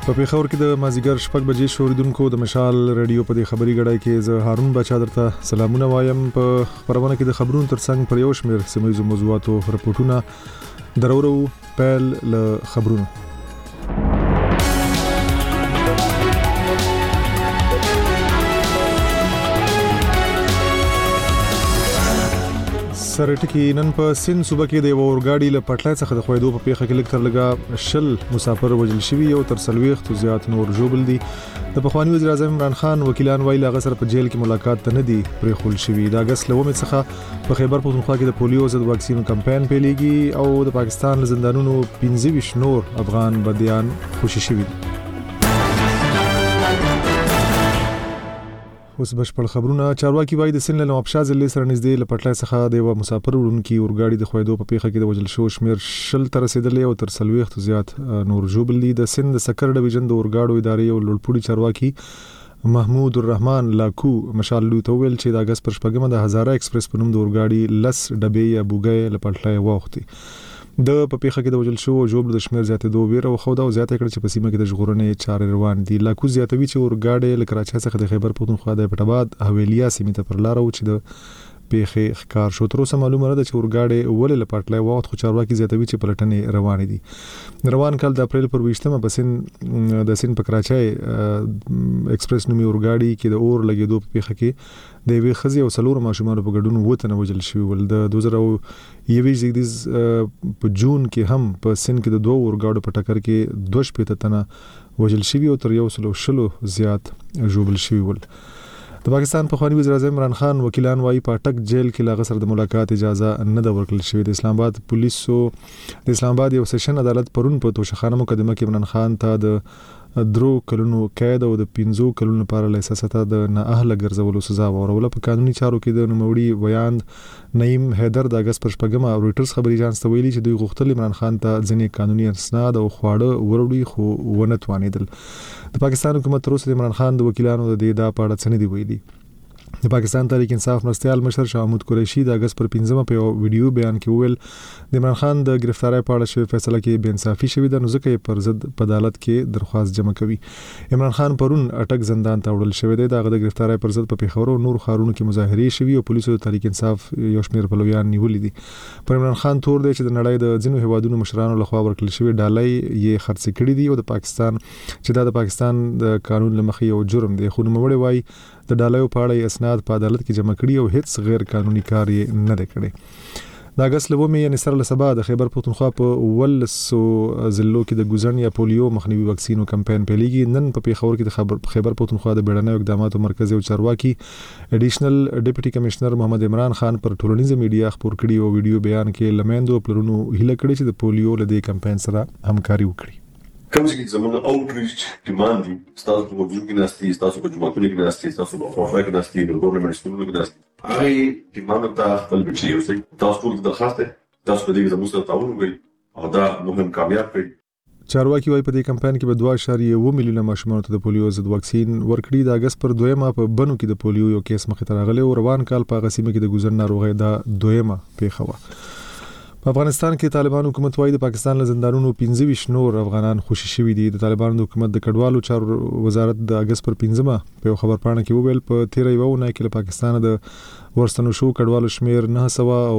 په پیښور کې د مازیګر شپږ بجې شوریدونکو د مشال رادیو په دې خبري غړای کې زه هارون بچا درته سلامونه وایم. په خبرونه کې د خبرونو ترڅنګ پر یو شمېر سیمه موضوعاتو رپورټونه درورو پیل له خبرونو. سرټکی نن په سند صوبه کې د اورګاډي له پټلای څخه د خویدو په پیښه کې لکتر لګا شل مسافر وژل شوی او تر 40 زیات نور جوړل دي. د پخوانی وزیر اعظم عمران خان وکیلان ویلي هغه سره په جیل کې ملاقات ته نه دی پرې خول شوی. د اگست لومې څخه په خیبر پښتونخوا کې د پولیو ضد واکسین کمپاین پیلېږي او د پاکستان زندانونو 25 نور افغان بنديان خوشي شوي دي. اوس بشپړ خبرونه. چارواکي وايي د سند له ابشا ضلع سره نږدې لپټلای څخه د یو مسافر وړونکي اورګاډي د خویدو په پیښه کې د وژل شو شمیر شل تر رسیدلې او تر 40 زیات نور جوړل دي. د سند سکر ډیویژن د اورګاډو ادارې او لوړپوړي چارواکي محمود الرحمن لاکو مشال لوی تویل چې د اگست پر شپږمه د هزاره ایکسپریس په نوم د اورګاډي لس ډبې یا بوګي لپټلای وختي د په پیښه کې د وژل شو جوړ د شمیر زیاتې دوه ویره او خودا او زیاتې کړ چې په سیمه کې د ژغورنې چارې روان دي. لاکو زیاتوي چې اورګاډي له کراچۍ څخه د خیبر پښتونخوا د پټاباد حویلیا سیمه ته پر لار او چې د پیښه ښکار شو. تر اوسه معلومه نه ده چې اورګاډي ولې لپټلای وخت خو چارواکي زیاتوي چې پلټنې روان دي. روان کال د اپریل پر 20مه په د سین په کراچۍ ایکسپریس نومي اورګاډي کې د اور لګیدو په پیښه کې د وی خزي او سلور ماشومان په ګډون وته نه وجل شوی ول. د 2021 زیږدیز په جون کې هم په سین کې د دوه اورګاډو په ټکر کې 2 تنه وجل شوی او تر 100 زیات جوړل شوی ول. د پاکستان په خواني وزیر اعظم عمران خان وکیلان وايي پټک جیل کې لاغه سره د ملاقات اجازه نه د ورکړل شوی. د اسلام آباد پولیسو د اسلام آباد یو سیشن عدالت پرون په توشخانه مقدمه کې عمران خان ته د 3 کلونو قید او د 15 کلونو لپاره له احساساته د نااهله ګرځولو سزا ورول. په قانوني چارو کې د نوموړي ویاند نعیم حیدر د اگست پر شپږمه رويټرز خبري اژانس ته ویلي چې دوی غوښتل عمران خان ته ځینې قانوني اسناد او خواړه وروړي خو ونه توانیدل. د پاکستان حکومت تر اوسه عمران خان د وکیلانو د دې دا پاړه څه نه دی ویلي. د پاکستان تحریک انصاف مرستیال مشر شاه محمود قریشي د اگست پر 15مه په یو ویډیو بیان کې ویل د عمران خان د گرفتاری په اړه شوی فیصله کې بے انصافي شوې ده نو ځکه یې پر ضد په عدالت کې درخواست جمع کوي. عمران خان پرون اٹک زندان ته وړل شوی دی. د گرفتاری پر ضد په پیښور او نور ښارونو کې مظاهرې شوي او پولیسو د تحریک انصاف یو شمېر پلویان نیولې دي. پر عمران خان تور دی چې د نړۍ د ځینو هیوادونو مشرانو لخوا ورکړل شوی ډالۍ یې خرڅ کړي دي او د پاکستان چې د پاکستان د قانون لمخې یو جرم دی. خو نوموړي وايي د ډالایو په اړه اسناد په عدالت کې جمع کړي او هیڅ غیر قانوني کار یې نه دی کړی. د اگست لومې یعنی سره له سبا د خیبر پښتونخوا په 1200 ضلعو کې د ګوزن یا پولیو مخنیوي واکسین کمپاین پیلېږي. نن په پیښور کې د خیبر پښتونخوا د بیړنیو اقداماتو مرکزي او چارواکي اډیشنل ډیپټي کمشنر محمد عمران خان پر ټولنیزه میډیا خبر کړي او ویډیو بیان کې لمندو پلرونو هیله کړې چې د پولیو له دې کمپاین سره همکاري وکړي. کوم چې زموږ اوټریچ ډیماند دي تاسو په موضوع کې ناستي تاسو په جمعتونو کې ناستي تاسو په خواخا کې ناستي د ګورنمنت سکولونو کې ناستي هغه ډیماند ته خپل بچي اوسئ تاسو ټول درخواست تاسو په دې زموږ سره تعاون وکړئ او دا مهم کامیاب کړئ. چارواکي وايي په دې کمپاین کې به 2.1 میلیونه ماشومان ته د پولیو ضد واکسین ورکړي. د اگست پر 2مه په بنو کې د پولیو یو کیس مخې ته راغلی او روان کال په غسیمه کې د ګوزن ناروغي دا 2مه پیښه وه. په افغانستان کې طالبان حکومت وايي د پاکستان له زندانونو 25 نور افغانان خوشي شوي دي. د طالبانو د حکومت د کډوالو چارو وزارت د اگست پر 15مه په یو خبر پاڼه کې وویل په 13 یوونه کې له پاکستان د ورستنو شو کډوالو شمیر 900 او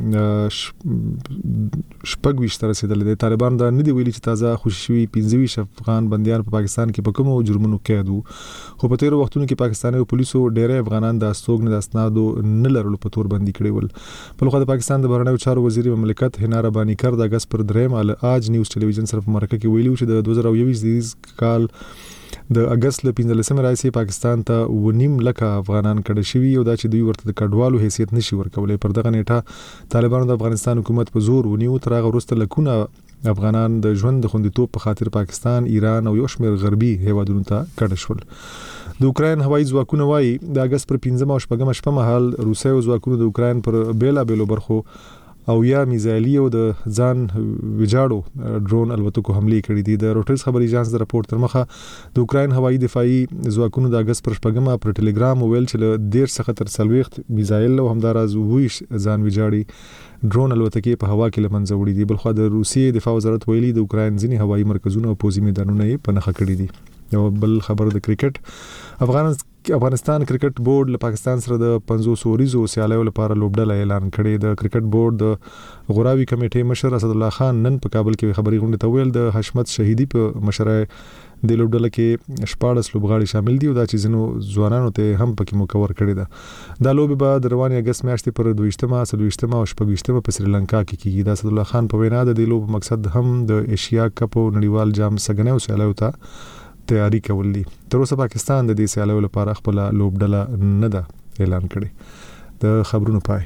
26 تر رسیدل دي. طالبان دا نه دی ویلي چې تازه خوشي شوي 25 افغان بنديان په پاکستان کې په کومو جرمونو قید وو. خو په 13 وختونو کې پاکستاني پولیسو ډېر افغانان د استوګن د اسنادو نه لرلو په تور باندې کړی ول. په لخوا د پاکستان د بهرنیو چارو وزیر مملکت حنا ربانی کر د اگست پر 3مه له آج نیوز ټلویزیون سره په مرکه کې ویلي چې د 2021 کال د اگست له 15مه راځي پاکستان ته 1.5 لک افغانان کډه شوي او دا چې دوی ورته د کډوالو حیثیت نشي ورکولای. پر دغه نیټه طالبانو د افغانستان حکومت په زور ونیو تر هغه وروسته لکونه افغانان د ژوند د خوندیتوب په خاطر پاکستان، ایران او یو شمېر غربي هیوادونو ته کډه شول. د اوکراین هوایي ځواکونه وايي د اگست پر 15 او 16 شپه مهال روسي ځواکونو د اوکراین پر بیلا بیلو برخو او یا میزایلی او د ځان ویجاړو ډرون الوتکو حمله کړې دي. د روټرز خبري اژانس د راپور تر مخه د اوکراین هوایي دفاعي ځواکونو د اگست پر شپږمه پر ټلګرام ویل چې له 10 څخه تر 40 میزایل او همداراز ویش ځان ویجاړي ډرون الوتکې په هوا کې لمنځه وړي دي. بلخو د روسیې دفاع وزارت ویلي د اوکراین ځینی هوایي مرکزونه او پوځي میدانونه یې په نښه کړي دي. یو بل خبر د کرکټ افغانستان کرکټ بورډ له پاکستان سره د 500 اوریزو سیالیو لپاره لوبډله اعلان کړې. د کرکټ بورډ د غوراوي کمیټې مشر اسد الله خان نن په کابل کې خبري غونډه ته ویل د حشمت شهیدی په مشرۍ د لوبډله کې 14 لوبغاړي شامل دي او دا چې زنو ځوانانو ته هم پکې مکور کړی ده. دا لوبي به د رواني اگست میاشتې پر 22 او 26 په سریلانکا کې کیږي. د اسد الله خان په وینا د دې لوب مقصد هم د ایشیا کپ او نړیوال جام سګنیو سیالیو ته تیاری کول دي. تر اوسه پاکستان د دې سیالیو لپاره خپل لوبډله نه ده اعلان کړي. د خبرونو پای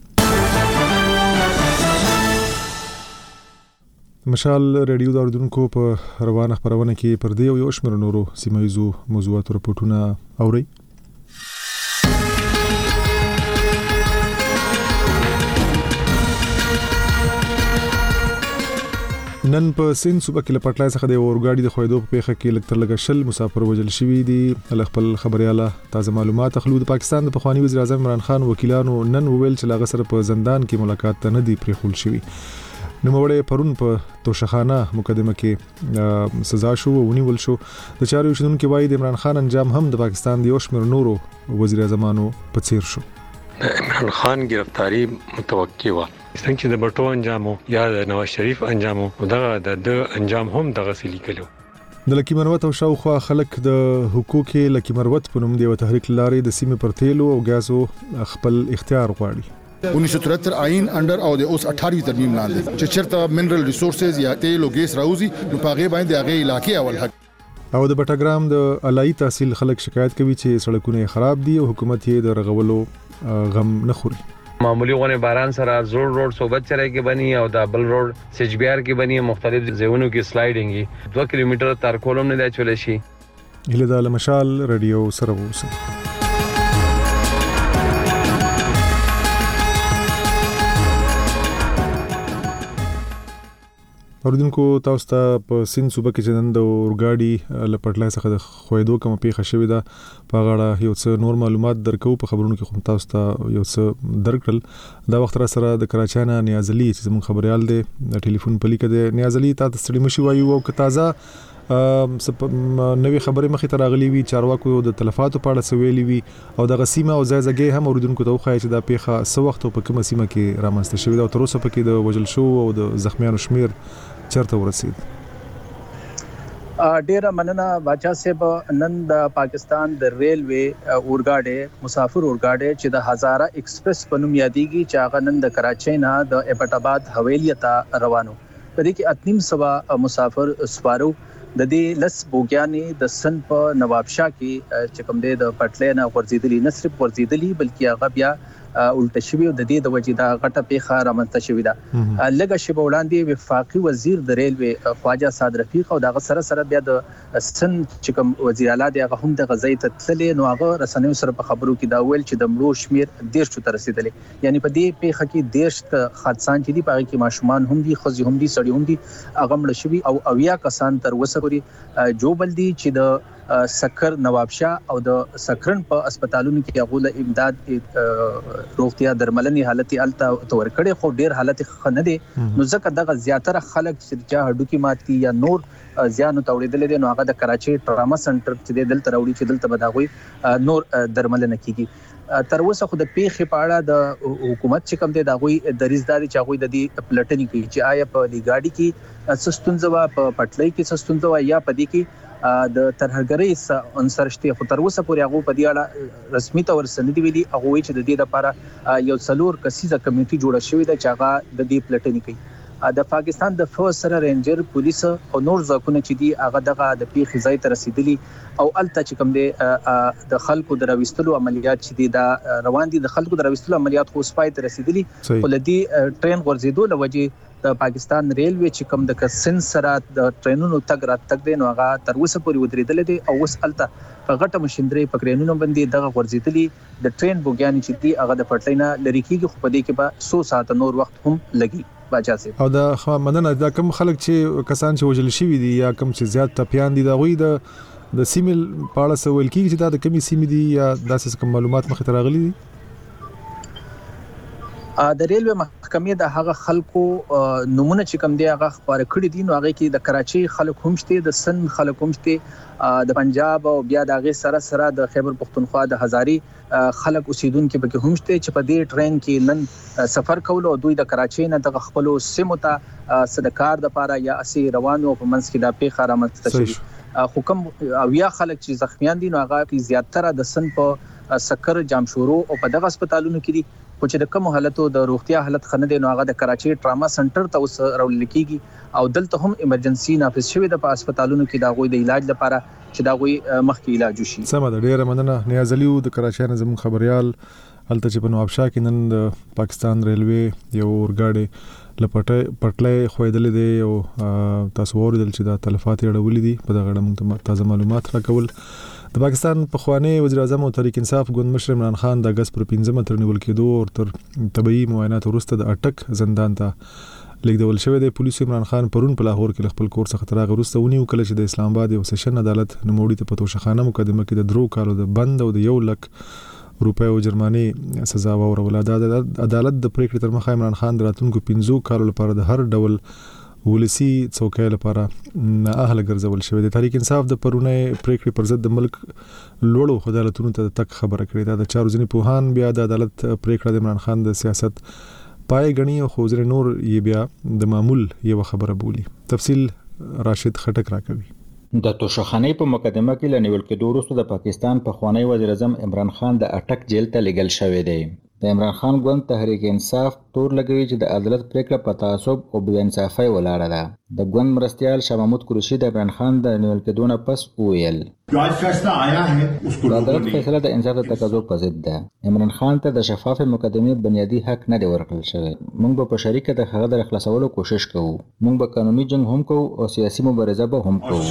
مشال ریډیو د اردوونکو په روانه خبرونه کې پر دې یو شمېر نورو سیمایزو موضوعاتو راپورټونه اوري. نن په سین صوبه کې لپټلای څخه د اورګاډي د خویدو په پیښه کې لکتر لګ شل مسافر وژل شوی دي. خپل خبرياله تازه معلومات خلود پاکستان د پخوانی وزیر اعظم عمران خان وکیلانو نن ویل چې لاغه سره په زندان کې ملاقات ته نه دی پریخول شوی. نو وړې پرون په توشخانه مقدمه کې سزا شو او ونیول شو. د چارو شندونکو وایي د عمران خان انجام هم د پاکستان د یوشمیر نورو وزیر اعظمانو په څیر شو. عمران خان گرفتاری متوقع و څنګه چې د بټو انجامو یا د نواز شریف انجامو دغه د انجام هم دغه سلی کلو. د لکی مروت او شاوخوا خلک د حقوق لکی مروت په نوم دی و تحریک لارې د سیمې پر تیلو او غازو خپل اختیار غواړي. 1973 آئین انډر او د اوس 28 ترمیم لاندې چې چرته منرل ریسورسز یا تیل او ګیس راوځي نو پاغه باندې هغه علاقې اول حق او د بټاګرام د علای تحصیل خلک شکایت کوي چې سړکونه خراب دي او حکومت یې د رغولو غم نه خوري. معمولی غونه باران سره زوړ روډ صوبت چرای کې بني او د بل روډ سجبیار کې بني مختلف ځایونو کې سلایډینګ 2 کیلومتر تر کولم نه دی چولې شي. هله د مشال رادیو سره ووسه. اوردونکو تاسو ته په سین صوبه کې چې نن د اورګاډي لپټلای څخه د خویدو کوم پیښه شوې ده په غاړه یو څه نور معلومات درکو. په خبرونو کې خو تاسو ته یو څه درکړل. دا وخت را سره د کراچانه نیاز علي چې زموږ خبريال دی د ټلیفون په لیکه دی. نیاز علي تاسو ستړي مشي وایو او که تازه نوې خبرې مخې ته راغلي وي چارواکو د تلفاتو په اړه سویلي وي او د غسیمه او ځایزګي هم اوردونکو ته وخایي چې دا پیښه سو وخت په کومه سیمه کې رامنځته شوې ده او تر اوسه پکې د وژل شو او د زخمیانو شمیر چرته ورسید. ډیره مننه باچا صاحب. نن د پاکستان د ریلوي اورګاډي مسافر اورګاډي چې د هزاره ایکسپریس په نوم یادېږي چې هغه نن د کراچۍ نه د ایبټ آباد حویلی ته روانو. په دې کې 8.5 مسافر سپارو. د دې لس بوګیانې د سن په نوابشاه کې چې کوم د پټلې نه ورزيدلي نه صرف ورزيدلي بلکې هغه بیا الټه شوی او د دې د وجې دا غټه پیښه رامنځته شوې ده. لږه شیبه وړاندې وفاقي وزیر د ریلوي خواجه سعد رفیق او دغه سره بیا د سن چې کوم وزیر اعلی دی هغه هم د غزې ته تللې نو هغه رسنیو سره په خبرو کې دا ویل چې د مړو شمیر 10 ته رسیدلې. یعنی په دې پیښه کې 10 حادثات چې دي په کې ماشومان هم دي خزي هم دي سړي هم دي هغه مړ شوي او اویا کسان تر وسه پورې جوبل دي چې د سکر نوابشاه او د سکرن په هسپتالونو کې هغه امداد روغتیا درملنې حالت الته تور کړي خو ډیر حالت خنه دي. نو ځکه دغه زیاتره خلک چې هډوکی مات کی یا نور زیانو توړېدل دي نو هغه د کراچۍ ټراما سنټر چې دلته راوړي چې دلته بداغوي نور درملنه کیږي. تر اوسه خو د پیښې په اړه د حکومت چې کوم دی دا غوي د ریزداري چې غوي د دې پلټنې کوي چې آیا په دې گاډي کې سستونځوا په پټلۍ کې سستونځوا یا په دې کې د ترهګرۍ عنصر شته. خو تر اوسه پورې هغه په دې اړه رسمي تور سندې ویلي هغه وی چې د دې لپاره یو څلور کسیزه کمیټي جوړه شوې ده چې هغه د دې پلټنې کوي. د پاکستان د فوج سره رینجر پولیس او نور ځواکونه چې دي هغه دغه د پیښې ځای ته رسیدلي او الته چې کوم دي د خلکو د راوستلو عملیات چې دي دا روان دي. د خلکو د راوستلو عملیات خو سپای ته رسیدلي ولدي ټرین ورزيدو لوجه د پاکستان ریلوی چې کوم د سند سره د ټرینونو تګ را تګ دی نو هغه تر اوسه پورې ودرېدل دي او اوس الته په غټه مشندري په کرینونو باندې دغه ورزيدلي د ټرین بوګیان چې دی هغه د پټلینا لری کیږي خو په دې کې به 100 ساعت نور وخت هم لګي باجاسي او دا مننه دا کوم خلک چې کسان چې وجل شي دي یا کوم چې زیات ټپيان دي دا غوي د سیمل پاړه سوال کیږي چې دا د کمی سیمې دي یا داسې کوم معلومات مخې ته راغلي دي د ریلوی محکمې د هغه خلکو نمونه چې کوم دی هغه خبره کړې دي نو هغه کې د کراچي خلک هم شته د سند خلک هم شته د پنجاب او بیا د هغه سره د خیبر پختونخوا د هزاري خلک اوسیدونکو پکې هم شته چې په دې ټرین کې نن سفر کول او دوی د کراچي نه د خپل سیمو ته صدکار د پاره یا اسی روانو په منځ کې د پیښه رامنځته شوه حکم او یا خلک چې زخمیان دي نو هغه کې زیاتره د سند په سکر جامشورو او په دغه هسپتالونو کې دي خو چې د کوم حالتو د روغتیا حالت خنه دي نو هغه د کراچي ټراما سنټر ته اوس راول کیږي او دلته هم ایمرجنسي نافذ شوی د هسپتالونو کې دا غوي د علاج لپاره چې دا غوي مخکې علاج وشي سم ده ډیره مننه نیاز علیو د کراچي نه زموږ خبريال الته چې په نوابشاه کې نن د پاکستان ریلوی یو اورګاډي پټلې خویدل دي او تاسو اوریدل چې دا تلفات اړولې دي په دغه اړه موږ تازه معلومات راکول د پاکستان پخوانی وزیر اعظم او تحریک انصاف ګوند مشر عمران خان د اگست پر 15 تر نیول کېدو او تر طبي معاینات وروسته د اټک زندان ته لیکدول شوی دی پولیسو عمران خان پرون په لاهور کې خپل کور څخه تراغ وروسته ونیو کله چې د اسلام آباد یو سیشن عدالت نوموړي ته په توشخانه مقدمه کې د درو کالو د بند او د 1 لک روپیو جرمانه سزا ورول عدالت د پریکړې تر مخه عمران خان د راتلونکو 15 کالو لپاره د هر ډول ولسی څوکۍ لپاره نه اهل ګرځول شوی دی تحریک انصاف د پرونه پریکړې پر ضد د ملک لوړو عدالتونو ته تک خبره کړې ده د چارو ځنی پوهان بیا د عدالت پریکړه د عمران خان د سیاست پای غنی او خوځر نور یې بیا د معمول یو خبره بولی تفصیل راشد خټک راکوي د توشخانه په مقدمه کې لنیول کې وروسته د پاکستان په خوانی وزیر اعظم عمران خان د اټک جیل ته لګل شوی دی د عمران خان ګوند تحریک انصاف تور لګوي چې د عدالت پریکړه په تعصب او بې انصافۍ ولاړه ده د ګوند مرستیال شاه محمود قریشي د عمران خان د نیول کېدو نه پس وویل د عدالت فیصله د انصاف د تقاضو په ضد ده عمران خان ته د شفاف مقدمې بنیادی حق نه دی ورکړل شوی موږ به په شریکه د هغه د خلاصولو کوشش کوو موږ به قانوني جنگ هم کوو او سیاسي مبارزه به هم کوو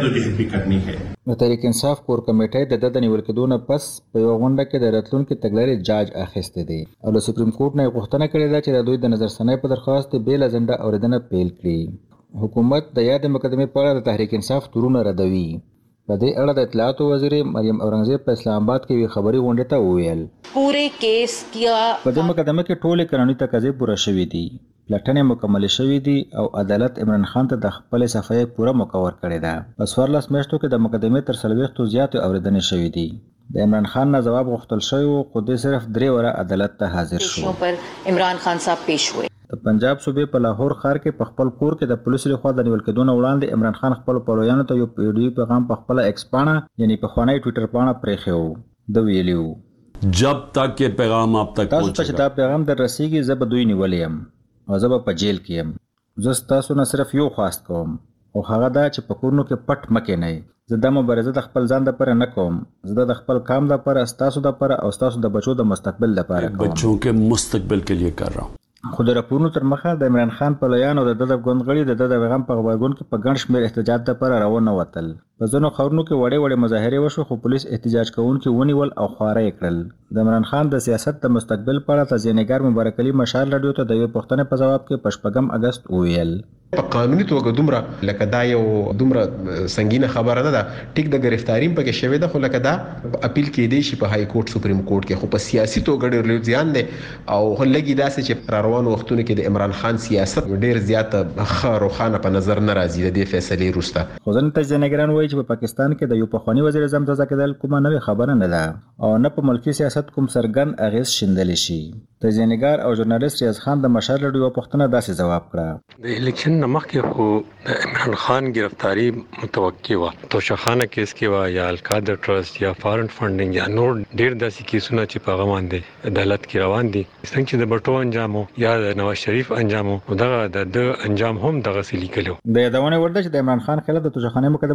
د تحریک انصاف کور کمیټې د نیول کېدو نه پس په یو غونډه کې د راتلونکي تګلارې جاج اخیسته دی او د سپریم کورټ نه غوښتنه کړې ده چې د دوی د نظرسنۍ په درخواست بیل اجنډا اوریدنه پیل کړي حکومت د یاد مقدمې په اړه د تحریک انصاف تورونه ردوي په دې اړه د اطلاعات وزیر مریم اورنګزیب په اسلام آباد کې وی خبري غونډه ته وویل پوره کیس کیا په دې مقدمه کې ټول قانوني تقاضې پوره شوې دي پلټنې مکمل شوې دي او عدالت عمران خان ته د خپل صفحې پوره مکور کړی ده په 14 میاشتو کې د مقدمې تر 40 زیات اوریدنې شوې دي د عمران خان نه جواب غوښتل شوی او خو دې صرف 3 وره عدالت ته حاضر شو پر عمران خان صاحب پیش ہوئے د پنجاب صوبې په لاهور ښار کې په خپل کور کې د پولیسو لخوا د نیول کېدو نه وړاندې عمران خان خپل پلویانو ته یو ویډیو پیغام په خپل ایکس پاڼه یعنی په خوانی ټوئیټر پاڼه پرېښو د ویلیو جب تک یہ پیغام آپ تک تاسو ته دا پیغام در رسیږي زه به دوی نیولیم او زه به په جیل کې یم زه تاسو نه صرف یو خواست کوم او هغه دا چې په کورونو کې پټ مکه نه زه د مبارزه د خپل ځان لپاره نه کوم زه د خپل کام لپاره ستاسو لپاره او ستاسو د بچو د مستقبل لپاره کوم بچوں کے مستقبل کے لیے کر رہا ہوں خو د راپورونو تر مخه د عمران خان په لایان او د ګوند غړي د پیغام په غبرګون کې په ګڼ شمېر احتجاج لپاره روانه وتل په ځینو ښارونو کې وړې مظاهرې وشو خو پولیس احتجاج کوونکي ونیول او خواره یې کړل د عمران خان د سیاست د مستقبل په اړه تزیانګر مبارک علي مشال رادیو ته د یو پښتنې په جواب کې په 8 اگست وویل په قانوني توګه دومره لکه دا یو دومره سنگینه خبره نه ده ټیک د گرفتاری په کې شوی ده خو لکه دا اپیل کې دی شي په های کورټ سپریم کورټ کې خو په سیاسي توګه ډېر ځان دی او هلګي داسې چې روانو وختونو کې د عمران خان سیاست ډېر زیات روخانه په نظر نه راځي د فیصلې وروسته خو ځنه تجزیه‌نګران وایي چې په پاکستان کې د یو پخوانی وزیر اعظم تازه کېدل کومه نوې خبره نه ده او نه په ملکی سیاست کوم سرګن اغیز شیندل شي تجزیه‌نګار او ژورنالیست ریاض خان د مشال رادیو پښتنه داسې جواب کړه د الیکشن نمخکې خو د عمران خان گرفتاری متوقع و توشخانه کیس کې و یا القادر ټرست یا فارن فندینګ یا نور ډیر داسې کیسونه چې په هغه باندې عدالت کې روان دي څنګه چې د بټو انجامو یا د نواز شریف انجامو دغه د انجام هم دغه سلی کلو د یادونه ورده چې د عمران خان خلاف د توشخانه مقدمه د پاکستان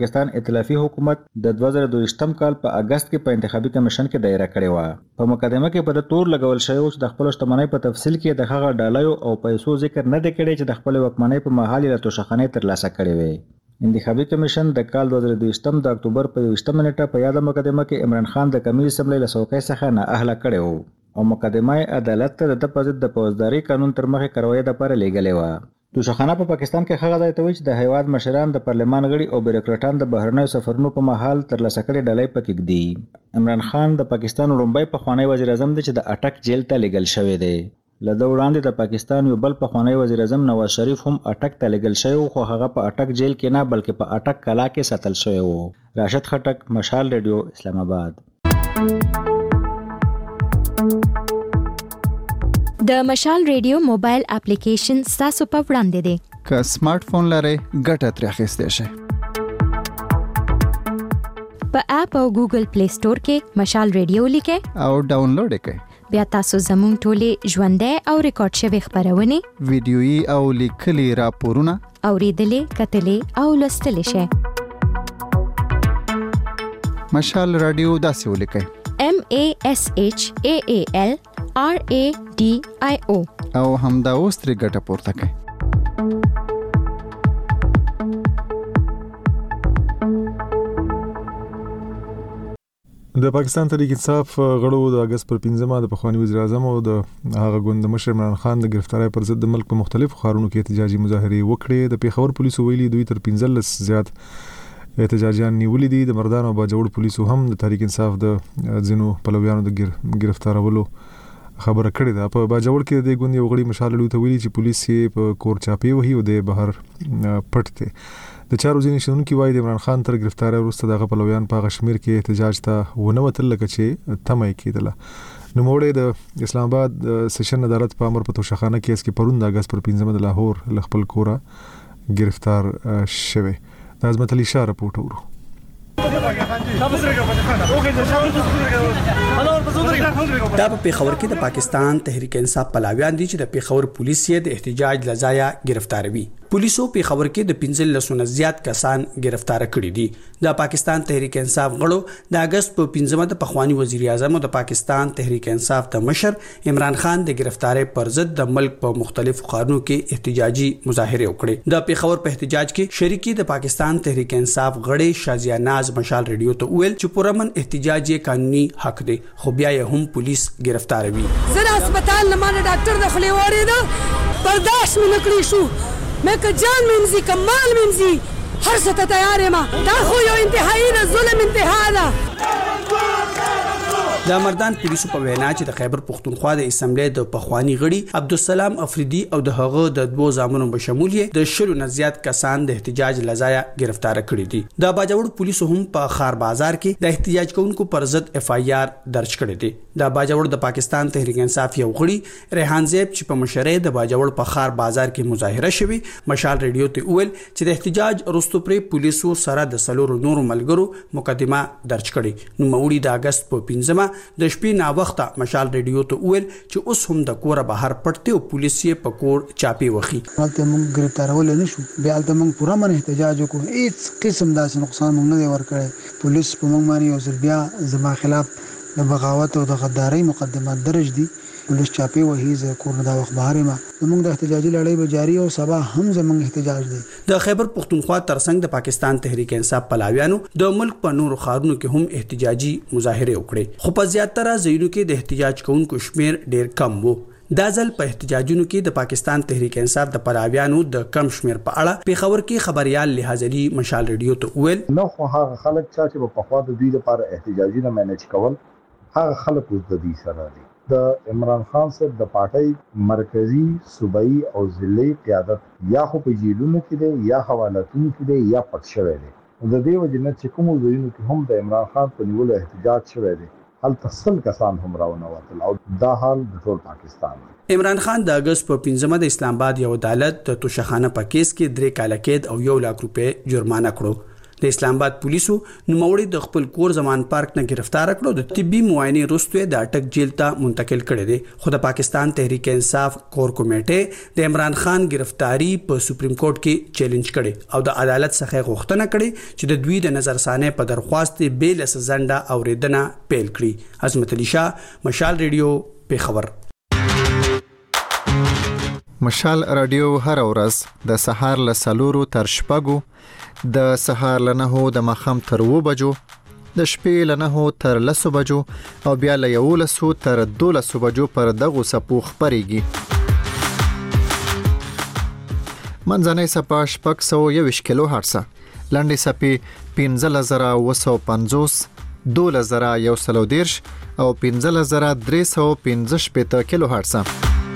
پاکستان ائتلافي حکومت د 2022م کال په اگست کې په انتخابي کمیشن کې دایره کړې و. په مقدمه کې په تور لګول شوی چې د خپل شتمنۍ په تفصیل کې د هغه ډالایو او پیسو ذکر نه دی کړی چې د خپل وکمنۍ په مهال له توشخانه ترلاسه کړې وي. انتخابي کمیشن د کال 2022م د اکتوبر په 20 نیټه په یاد مقدمه کې عمران خان د کمیټې اسمبلی له څوکۍ څخه نه اهله کړی وو او مقدمه عدالت ته د پوزید د فوجداري قانون تر مخه کاروي د پر لګلې و. توشخانه په پاکستان کې هغه ځای ته وي چې د هیواد مشران د پارلمان غړي او بیروکراټان د بهرنیو سفرونو په مهال ترلاسه کړي ډالۍ پکې دي. عمران خان د پاکستان لومړی پخوانی وزیر اعظم دی چې د اټک جیل ته لګل شوی دی. لده وړاندې د پاکستان یو بل پخوانی وزیر اعظم نواز شریف هم اټک ته لګل شوی خو هغه په اټک جیل کې نه بلکې په اټک کلا کې ساتل شوی و. راشد خټک، مشال ریډیو، اسلام آباد. د مشال ریډیو موبایل اپلیکیشن تاسو په وړاندې دی. که سمارټ فون لرئ ګټه ترې اخیستی شئ. په اپ او ګوګل پلی سٹور کې مشال ریډیو لیکئ او ډاونلوډ یې کړئ. بیا تاسو زموږ ټولې ژوندۍ او ریکارډ شوي خبرونه، ویډیويي او لیکلي راپورونه اوریدلې، کتلې او لوستلی شئ. مشال رادیو داسې ولیکئ: MASHAAL RADIO او همدا اوس ترې ګټه پورته کړئ. د پاکستان تحریک انصاف غړو د اگست پر 15 د پخوانی وزیر اعظم او د هغه ګوند مشر عمران خان د گرفتاری پر ضد د ملک په مختلفو ښارونو کې احتجاجي مظاهرې وکړې. د پیښور پولیسو ویلي دوی تر 15 زیات احتجاجیان نیولې دي. د مردان او باجوړ پولیسو هم د تحریک انصاف د ځینو پلویانو د گرفتارولو خبره کړې ده. په باجوړ کې د ګوند یو غړي مشال ته ویلي چې پولیس یې په کور چاپی وهي او د بهر پټ دي. د چارو ځینې شنونکي وایي د عمران خان تر گرفتاری وروسته دغه پلویان په غشمیر کې احتجاج ته ونه وتل لکه چې تمه یې کېدله. نوموړی د اسلام آباد سیشن عدالت په امر په توشخانه کیس کې پرون د اگست پر 15 د لاهور له خپل کوره گرفتار شوی. د عظمت علي شاه رپورټ ورو. دا په پیښور کې د پاکستان تحریک انصاف پلاویان دي چې د پیښور پولیس یې د احتجاج لزایا گرفتاروي. پولیسو پیښور کې د 15 نه زیات کسان گرفتار کړي دي. د پاکستان تحریک انصاف غړو د اگست په 15 د پخوانی وزیر اعظم او د پاکستان تحریک انصاف د مشر عمران خان د گرفتاری پر ضد د ملک په مختلفو ښارونو کې احتجاجي مظاهره وکړې. د پیښور په احتجاج کې شریکي د پاکستان تحریک انصاف غړي شازیا ناز مشال ریډیو ته ویل چې پرمن احتجاج یې قانوني حق دی خو بیا یې هم پولیس گرفتاروي. زه هسپتال نه مانه ډاکټر د خولې وړې ده برداشت مې نه کړی شو. مې که جان مینځي که مال مینځي هر څه ته تیار یم. دا خو یو انتهایی د ظلم انتها ده. د مردان پولیسو په وینا چې د خیبر پختونخوا د اسمبلی د پخوانی غړي عبدالسلام افریدي او د هغه د دوه زامنو بشمول د 10 نه زیات کسان د احتجاج لزایا گرفتار کړي دي. د باجوړ پولیسو هم په خار بازار کې د احتجاج کوونکو پر ضد FIR درج کړي دي. د باجوړ د پاکستان تحریک انصاف یو غړي ریحان زیب چې په مشرۍ د باجوړ په خار بازار کې مظاهره شوی مشال ریډیو ته ویل چې د احتجاج وروسته پر پولیسو سره د سلور نورو ملګرو مقدمه درج کړي. نو موري د اگست په 15 د شپې نا وخته مشال ریډیو ته ویل چې اوس هم د کوره بهر پټ او پولیس یې په کور چاپی وخی. حالت موږ گرفتارول نه شو بیا د موږ پوره من احتجاج وکړو. هیڅ قسم داسې نقصان موږ نه ورکړی. پولیس په موږ باندې یو ځل بیا زما خلاف د بغاوت او د غدارۍ مقدمات درج دي. پولیس چاپی وهي ز کور دا وخت بهر ما موږ د احتجاجي لړۍ به جاری او سبا هم زموږ احتجاج دی. د خیبر پختونخوا ترڅنګ د پاکستان تحریک انصاف پلاویانو د ملک په نورو ښارونو کې هم احتجاجي مظاهره وکړې خو په زیاتره ځایونو کې د احتجاج کوونکو شمیر ډیر کم وو. دا ځل په احتجاجونو کې د پاکستان تحریک انصاف د پلاویانو د کم شمیر په اړه پیښور کې خبريال لحاظ علي مشال ریډیو ته ویل نو خو هغه خلک چې په خوا د دوی لپاره احتجاجي نه مینج کول هغه خلک اوس د دې سره دي. د عمران خان صاحب د پارټۍ مرکزی صوبایي او ضلعي قیادت یا خو په جیلونو کې دی یا حوالاتونو کې دی یا پټ شوی دی. د دې وجه نه چې کوم ځایونو کې هم د عمران خان په نیولو احتجاج شوی دی هلته سل کسان هم راونه وتل او دا حال د ټول پاکستان دی. عمران خان د اگست په 15 د اسلام آباد یو عدالت د توشخانه په کیس کې 3 کال قید او 1 لک روپے جرمانه کړو. د اسلام آباد پولیسو نوموړي د خپل کور زمان پارک نه گرفتار کړو د طبي معاینې وروسته د اټک جیل ته منتقل کړي دي خو د پاکستان تحریک انصاف کور کمیټه د عمران خان گرفتاری په سپریم کورټ کې چیلنج کړي او د عدالت څخه غوښتنه کړي چې د دوی د نظرثانه په درخواست بیل سزنده اوریدنه پیل کړي. عظمت علي شاه، مشال ریډیو، پیښور. مشال رادیو هر ورځ د سهار له 4 تر 6 د سهار له 9 د ماښام تر 2 بجو د شپې له 9 تر 10 بجو او بیا له 11 تر 12 بجو پر دغه سپو خبريږي. منځنۍ سپا 621 کیلو هرتز، لنډې سپې 15950، 12110 او 15315 کیلو هرتز.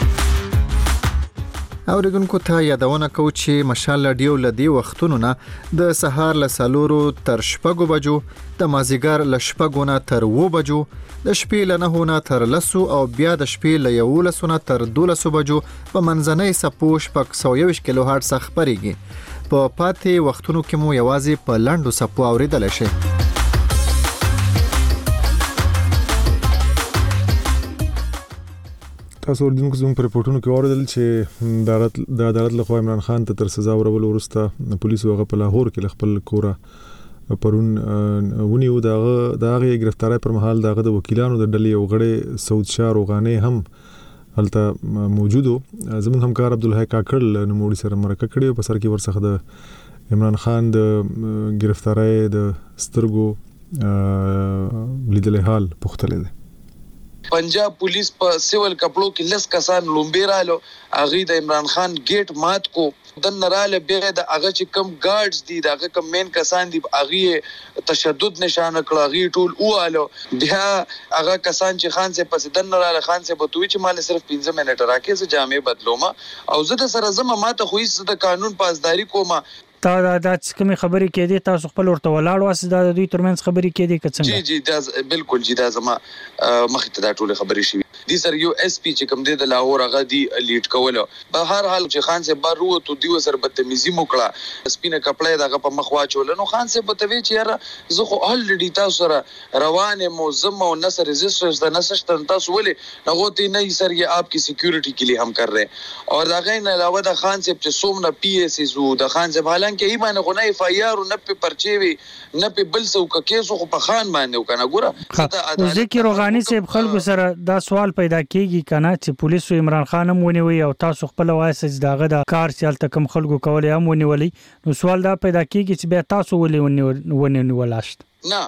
اوریدونکو ته یادونه کوم چې مشال رادیو لدی وختونو نه د سهار له 4 تر 6 بجو، د مازیګر له 6 نه تر 2 بجو، د شپې له 9 نه تر 10 او بیا د شپې له 11 نه تر 12 بجو په منځنۍ سپو 621 کیلو هرتز خبريږي. په پاتې وختونو کې مو یوازې په لاندو سپو اوریدل شي. تاسو اوریدونکو زموږ په رپورټونو کې اوریدل چې د عدالت لخوا عمران خان ته تر سزا ورکول وروسته پولیسو هغه په لاهور کې خپل کوره پرون ونیو. دغه گرفتاری پر مهال دغه د وکیلانو د ډلې او غړي سعود شاه روغاني هم هلته موجودو. زموږ همکار عبدالحی کاکړ نوموړي سره مرکه کړې په سر کې ورڅخه د عمران خان د گرفتاری د سترګو لیدلې حال پوښتلې ده. پنجاب پولیس په سیول کپړو کې لس کسان لومبي رالو، اغه د عمران خان گیټ مات کو دن نراله به د اغه چې کم گارډز دي دغه کم مین کسان دي اغه تشدد نشانه کړه، اغه ټول اوالو بیا اغه کسان چې خان سے پس دن نراله خان سے بتوي چې مال صرف 15 منټه راکې زه جامې بدلومه او زه د سره زما ماته خوې د قانون پاسداري کومه. تا دا کومې خبرې کې دي تاسو خپل ورته ولاړ واسه دا دوی ترمنځ خبرې کې دي کڅنګ؟ جی دا بالکل جی دا زما مخ ته دا ټول خبرې شي دي سر یو اس پی چې کوم دی د لاهور هغه دی لیډ کولو په هر حال چې خان سے بار وته دیو سر بدتمیزي موکړه سپینه کپړې دغه په مخ واچول نو خان سے بتوي چې یاره زه خو الریډي تاسو سره روانه موزم او نصر ريزيسټرز د نسشتن تاسو ولې هغه تی نه سر یہ آپ کی سکیورٹی کے لیے ہم کر رہے ہیں اور دغه نه علاوه د خان سے چې سومنه پی اس زو د خان سے حالانکه ای باندې غو نه اف ای آر نه په پرچی وی نه په بل څه کیسو خو په خان باندې وکنه ګوره ذکر روغانی صاحب خلکو سره دا سوال پیدا کیږي کنه چې پولیسو عمران خان هم ونیوي او تاسو خپل وایسز داغه د کار سیال تکم خلکو کولای هم ونیولي، نو سوال دا پیدا کیږي چې بیا تاسو ولې ونیولاشت؟ نه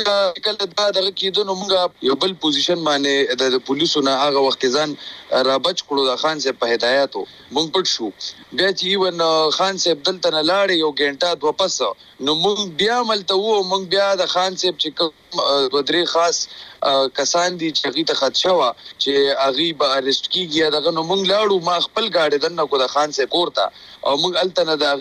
کله دا دغه کېدو نو موږ یو بل پوزیشن باندې د پولیسو نه هغه وخت ځان رابچ کړو د خان صاحب په هدایتو موږ پټ شو بیا چې ایون خان صاحب دلته نه لاړې یو غنټه دوه پس نو موږ بیا ملته وو موږ بیا د خان صاحب چې ودري خاص کسان دي چې غي ته خدشه وا چې اغي به ارست کیږي دغه نو موږ لاړو ما خپل گاډي دنه کو د خان صاحب کوړه او موږ الته نه د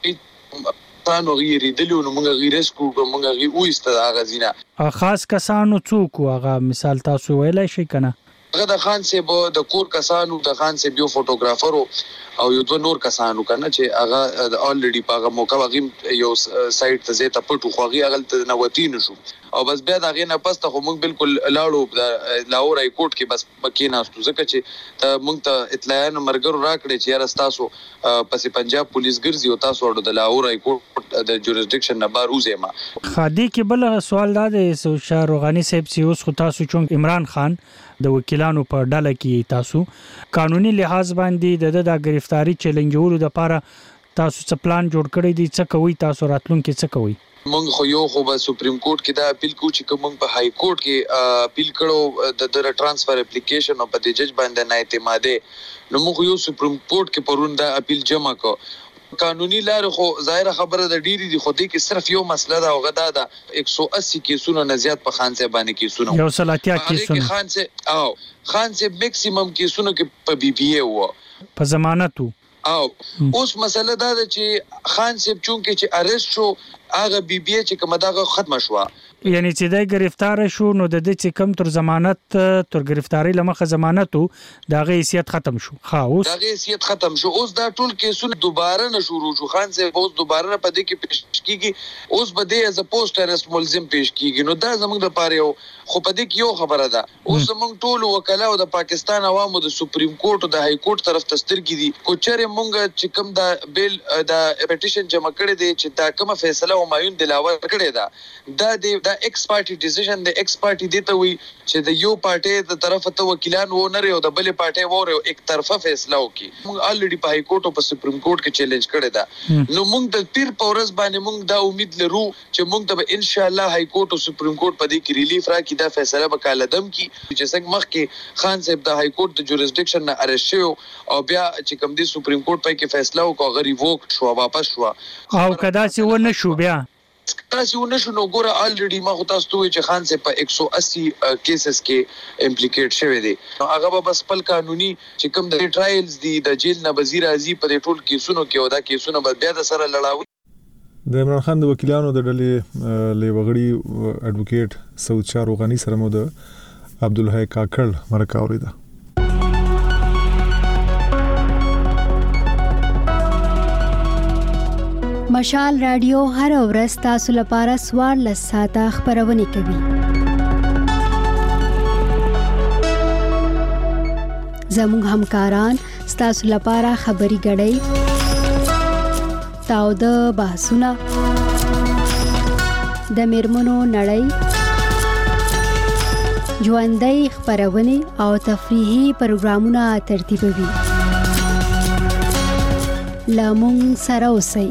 اغي تاسو غیری دلو نو موږ غیرس کو موږ غی وېست د غزینه خاص کسانو څوک هغه مثال تاسو ویلای شئ کنه؟ هغه د خان صاحب د کور کسانو د خان صاحب یو فوټوګرافر او یو دوه نور کسانو کنه چې هغه الریډي په هغه موقع هغه یو سایت ته زه ته پټو خو هغه غلط نه وتی نشو او بس بیا دا غي نه پسته خو موږ بالکل لاړو د لاهور های کورټ کې بس پکیناستو ځکه چې موږ ته اطلاعات مرګرو راکړي چې راستاسو پسې پنجاب پولیس ګرځي او تاسو ورته د لاهور های کورټ د جوریسډکشن نه بار وځه ما خادي کې بل سوال دا دی شاه روغانی صاحب چې اوس خو تاسو چون عمران خان د وکیلانو په ډله کې تاسو قانوني لحاظ باندې د گرفتاری چیلنجولو د لپاره تاسو څه پلان جوړ کړی دی څه کوي تاسو راتلونکي څه کوي؟ مونږ خو یو خو به سپریم کورټ کې دا اپیل کو چې کوم په های کورټ کې اپیل کړو د ټرانسفر اپلیکیشن او په د جج باندې نه اعتماده نو موږ یو سپریم کورټ کې پرون دا اپیل جمع کو قانوني لار خو ظاهر خبره د ډیری دی خو دې کې صرف یو مسله دا غدا دا 180 کیسونو نه زیات په خان صاحب باندې کیسونو یو سلاتیا کیسونو خان صاحب میکسیمم کیسونو کې په بی پی ای وو په ضمانت او اوس مسله دا ده چې خان صاحب چونکه چې ارست شو هغه بي بي چې کومه دغه ختم شو. یعنی چې د گرفتار شو نو د دې چې کم تر ضمانت تر گرفتاری لمخه ضمانت دا غي حیثیت ختم شو. اوس دا غي حیثیت ختم شو. اوس دا ټول کیسونه دوباره نه شروع شو. خان صاحب اوس دوباره په دې کې پیش کیږي. اوس به د از پوسټ ارست ملزم پیش کیږي. نو دا زموږ لپاره یو خو په دې کې یو خبره ده. اوس زموږ ټول وکلا او د پاکستان عوامو د سپریم کورټ او د های کورټ طرف ته سترګې دي. کوچره مونږ چې کوم دا بیل دا پټیشن جمع کړی دی چې دا کومه فیصله همایون دلاور کړی دا د ایکس پارټي ډیسیژن د ایکس پارټي دی ته وی چې د یو پارټي د طرف ته وکیلان و نه لري او د بل پارټي وره یک طرفه فیصله وکي. موږ الریډي په های کورټ او په سپریم کورټ کې چیلنج کړی دا. نو موږ د پیر پورس باندې موږ دا امید لرو چې موږ ته ان شاء الله های کورټ او سپریم کورټ په دې کې ریلیف راکړي. دا فیصله به کاله دم کی چې څنګه مخکې خان صاحب د های کورټ د جوریسډکشن نه ارست شو او بیا چې کوم دی سپریم کورټ په کې فیصله وکړه غری ووک شو واپس شو او کدا چې ونه شو بیا تاسو ونه شو نو ګوره الریډي ما خو تاسو ته چې خان صاحب په 180 کیسز کې امپلیکیټ شوی دی. نو هغه به بس خپل قانوني چې کوم د ټرایلز دی د جیل نه وزیر اعظم په ټول کیسونو کې او دا کیسونه به بیا د سره لړاوي. د عمران خان د وکیلانو د ډلې لیوغړی اډوکیټ سعود شاه روغانی سره مو د عبدالحی کاکړ مرکه اوریده. مشال رادیو هر ورځ تاسو لپاره سوار لساته خبرونه کوي. زموږ همکاران تاسو لپاره خبري غړي تاو د بحثونه د میرمنو نړۍ ژوندۍ خبرونه او تفریحي پروګرامونه ترتیبوي. لامون سره اوسئ.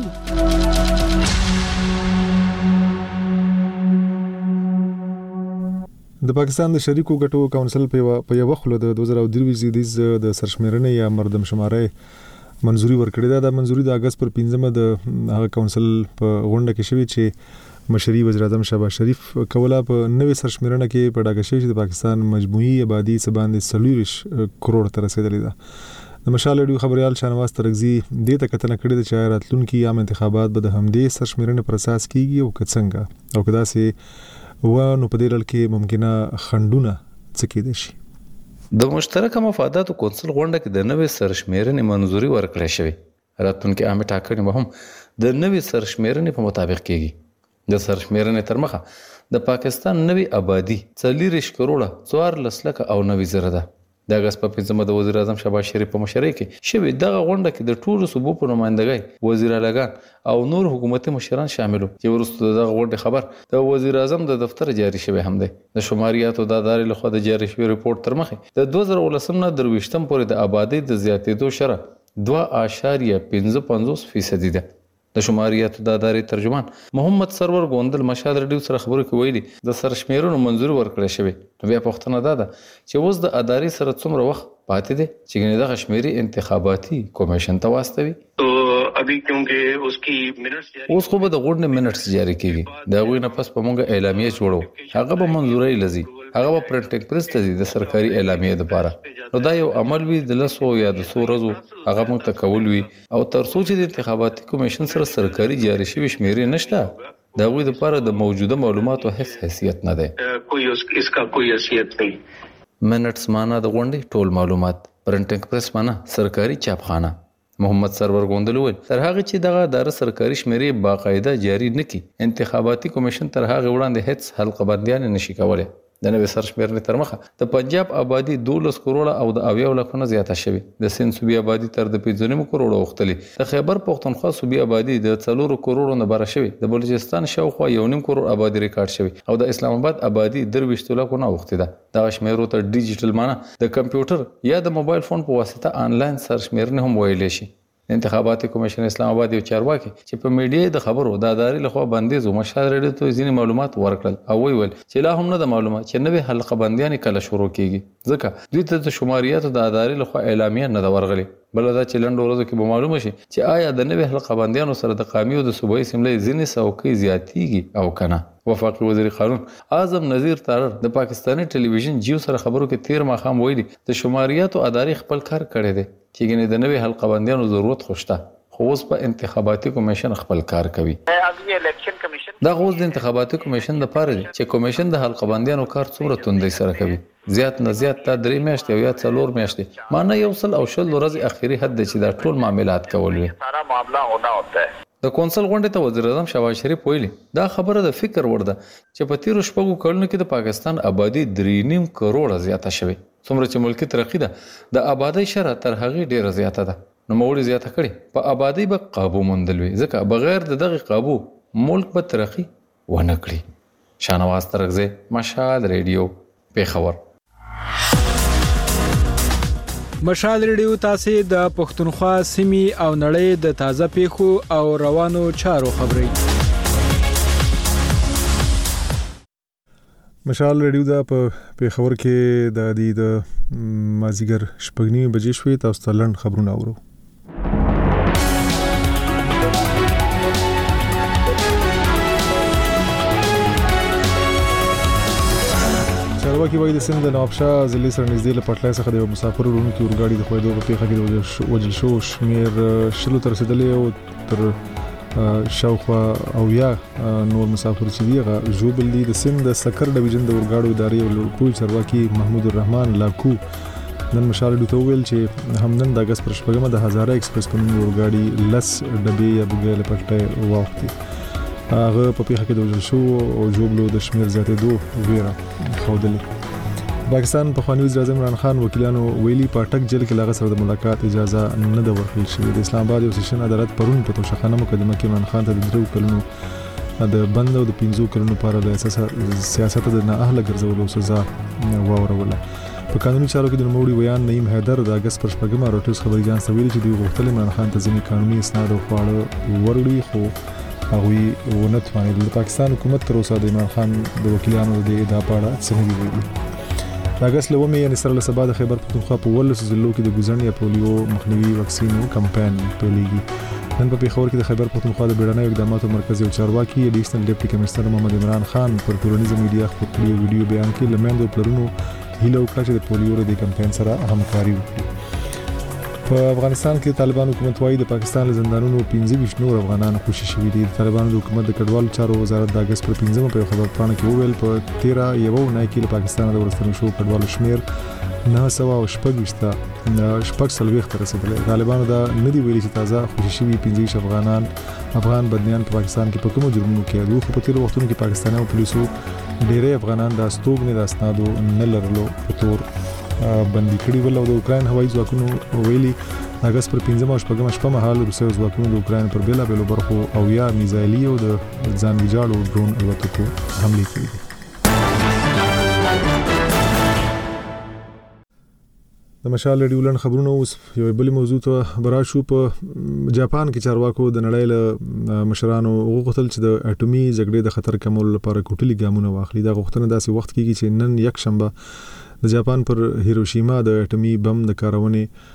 د پاکستان د شریکو ګټو کونسل په یو خله د 2023 د سرشمیرنې یا مردمشمارۍ منځوري ورکړې ده. د منځوري د اگست پر 15 د هغه کونسل په غونډه کې شوی چې مشري وزیر اعظم شهباز شریف کوله. په نوې سرشمیرنه کې په ډاګه شوی چې د پاکستان مجموعي آبادی څخه باندې 40 کروڑ ته رسیدلې ده. د مشال رادیو خبريال شانواز ترغزي دې ته کتنه کړې ده چې راتلونکي عام انتخابات به د همدې سرشمیرنې پر اساس کیږي او کڅنګ او کدا سي نو په دې لړ کې ممکنه خندونه څه کېدای شي. د مشترک مفاداتو کونسل غونډه کې د نوې سرشمیرنې منځوري ورکړې شوې. راتلونکي عام ټاکنې به هم د نوې سرشمیرنې په مطابق کېږي. د سرشمیرنې تر مخه د پاکستان نوې آبادی 40 کروڑه 14 لک او 90 زره ده. د اگست په 15 د وزیر اعظم شهباز شریف په مشرۍ کې شوې دغه غونډه کې د ټولو صوبو په نمائندګۍ وزیر اعلیګان او نور حکومتي مشران شاملو. چې وروسته دغه غونډه خبر د وزیر اعظم د دفتر جاری شوی هم دی. د شماریاتو د ادارې لخوا د جاری شوی رپورت تر مخه د 2019 نه 23 پورې د آبادی د زیاتېدو شرح 2.55% ده. د شماریاتو د ادارې ترجمان محمد سرور ګوندل مشال رادیو سره خبرو کې ویلي د سرشمیرونو منځوري ورکړې شوی. بیا پوښتنه ده چې اوس د ادارې سره څومره وخت پاتې دی چې ګنې د کشمیری انتخاباتي کمیشن ته واستوي. ابھی کیونکہ اس کی منٹس اوس خو به د غونډې منټس جاری کیږي. دا غوې نه پس په مونږه اعلامیه جوړو. هغه به منځوري لذي. هغه په پرنټینګ پریس ته د سرکاري اعلامیه لپاره. نو دا یو عمل وی د لسو یا د 100 ورځو هغه مونږ ته کول وی او تر څو چې د انتخاباتي کمیشن سره سرکاري جاری شوی شمیرې نشته دا غوې لپاره د موجوده معلوماتو هیڅ حیثیت نه ده. کوئی اس کا کوئی حیثیت نہیں. منټس معنا د غونډې ټول معلومات. پرنټینګ پریس معنا سرکاري چاپخانه. محمد سرور ګوندل ویل تر هغه چې دغه اداره سرکاري شمیرې باقاعده جاری نکړي انتخاباتي کمیشن تر هغه وړاندې هیڅ حلقه بندیان نشي کولای. د نوې سرشمیرنې تر مخه د پنجاب آبادی 12 کروڑه او د 80 لکونه زیاته شوه. د سند صوبې آبادی تر د 15 کروڑه وختلې. د خیبر پختونخوا صوبې آبادی د 4 کروڑو نه بره شوه. د بلوچستان شاوخوا 1.5 کروڑ آبادی ریکارډ شوه او د اسلام آباد آبادی 23 لکونه وخته ده. دا شمیرو ته ډیجیټل معنا د کمپیوټر یا د موبایل فون په واسطه آنلاین سرشمیرنه هم ویلې شي. انتخاباتي کمیشن اسلام آباد یو چارواکي چې په میډیا د خبرو د ادارې لخوا بندیز او مشال رډیو ته ځینې معلومات ورکړل او ویل چې لا هم نه د معلومات چې نوې حلقه بندیان کله شروع کیږي ځکه دوی ته د شماریاتو د ادارې لخوا اعلامیه نه دا ورغلي. بل دا چې لنډو ورځو کې به معلومه شي چې آیا د نوې حلقه بندیانو سره د قامي او د صوبایي سیملې ځینې څوکۍ زیاتېږي او کنه. وفاقي وزیر قانون اعظم نذیر تارړ د پاکستاني ټلویزیون جیو سره خبرو کې 13 ماخام ویلي د شماریاتو ادارې خپل کار کړی دی چې ګنې د نوې حلقه بندیانو ضرورت خوشته خو اوس په انتخاباتي کمیشن خپل کار کوي. اب یہ الیکشن دا غوښ د انتخاباتي کمیشن د پاره دی چې کمیشن د حلقه بندیانو کار څومره توندۍ سره کوي. زیات نه زیات تا 3 میاشتې او یا 4 میاشتې معنی یو سل او شل ورځې اخیری حد دی چې دا ټول معاملات کول وي. سارا معاملہ ہونا ہوتا ہے. د کونسل غونډې ته وزیر اعظم شهباز شریف ویلي دا خبره د فکر وړ ده چې په تیرو شپږو کلونو کې د پاکستان آبادی 3.5 کروڑه زیاته شوه. څومره چې ملکی ترقی ده د آبادی شرح تر هغه ډیره زیاته ده. نو موړي زیاته کړي په آبادی به قابو موندل وي ځکه بغیر د دغه قابو ملک به ترقی ونه کړي. شانواز ترغزه مشال ریډیو پیښور. مشال ریډیو تاسو د پښتونخوا سیمې او نړۍ د تازه پیښو او روانو چارو خبري. مشال ریډیو د پیښور کې د مازیګر 8:30 بجې شوې تاسو ته لند خبرونه اورو. چارواکي وايي د سند نوابشاه ضلع سره نږدې له پټلۍ څخه د مسافر وړونکو اورګاډي د خوېدو په پیښه کې د وژل شو شمیر 10 تر رسیدلې او تر شاوخوا او یا نور مسافر چې دیغه جوبل دي. د سند سکر ډیویژن د اورګاډو ادارې او لوکل چارواکي محمود الرحمن لاکو نن مشال ډیو ته ویل چې همدن د اگست پر 8 د هزاره ایکسپریس په نوم اورګاډي لس ډبې یا بوګل پټلۍ واوختي. هغه په پیښه کې د وژل شو او جوبلو د شمیر زیاتېدو ویره خوده. پاکستان په خواني وزیر اعظم عمران خان وکیلانو ویلي په ټک جیل کې لاغه سره د ملاقات اجازه نه ده ورکړل شوې. د اسلام آباد یو سیشن عدالت پرون په توشخانه مقدمه کې عمران خان ته د 3 کلونو د بند او د 15 کلونو لپاره د سیاست د نااهله ګرځولو سزا واوروله. په قانوني چارو کې د نوموړي ویان نعیم حیدر د اگست پر 8 روټس خبري جان سویل چې دوی غوښتل عمران خان ته ځینې قانوني اسناد او خواړه وروړي خو هغه ونه توانید. د پاکستان حکومت تر اوسه د عمران خان د وکیلانو د ادعا په اړه څه نه ویلي. د اگست لومې یعنی سره له سبا د خیبر پختونخوا په ولس ضلعو کې د ګوزن یا پولیو مخنیوي واکسینو کمپاین پیلېږي. نن په پیښور کې د خیبر پختونخوا د بیړنیو اقداماتو مرکز یو چارواکي ایډیشنل ډیپټي کمشنر محمد عمران خان پر ټولنیزو میډیا خپور کړی ویډیو بیان کې لمندو پلرونو هیله وکړه چې د پولیو د کمپاین سره همکاري وکړي. په افغانستان کې طالبان حکومت وايي د پاکستان له زندانونو 15 نور افغانان خوشي شوي دي. طالبانو د حکومت د کډوالو چارو وزارت د اگست پر 15 په خبر پاڼه کې وویل په 13 یو نه کې له پاکستان د ورستنو شو کډوالو شمیر 926 ته رسیدلی. طالبانو دا ندی ویلي چې تازه خوشي شوي 15 افغان بدنیان په پاکستان کې په کومو جرمونو کې دي. خو په تیر وختونو کې پاکستاني پولیسو ډېری افغانان د استوګنې د اسنادو نه لرلو په تور بندي کړي ول. او د اوکراین هوایي ځواکونو ویلي د اگست پر 15 او 16 شپه مهال روسي ځواکونو د اوکراین پر بیلابېلو برخو او یا میزایلي او د ځان ویجاړو ډرون الوتکو حملې کړې دي. د مشال ریډیو لند خبرونه اوس یو بل موضوع ته براشو. په جاپان کې چارواکو د نړۍ له مشرانو غوښتل چې د اټومي جګړې د خطر کمولو لپاره کوټلي ګامونه واخلي. دا غوښتنه داسې وخت کېږي چې نن یک شنبه د جاپان پر هیروشیما د اټومي بم د کارونې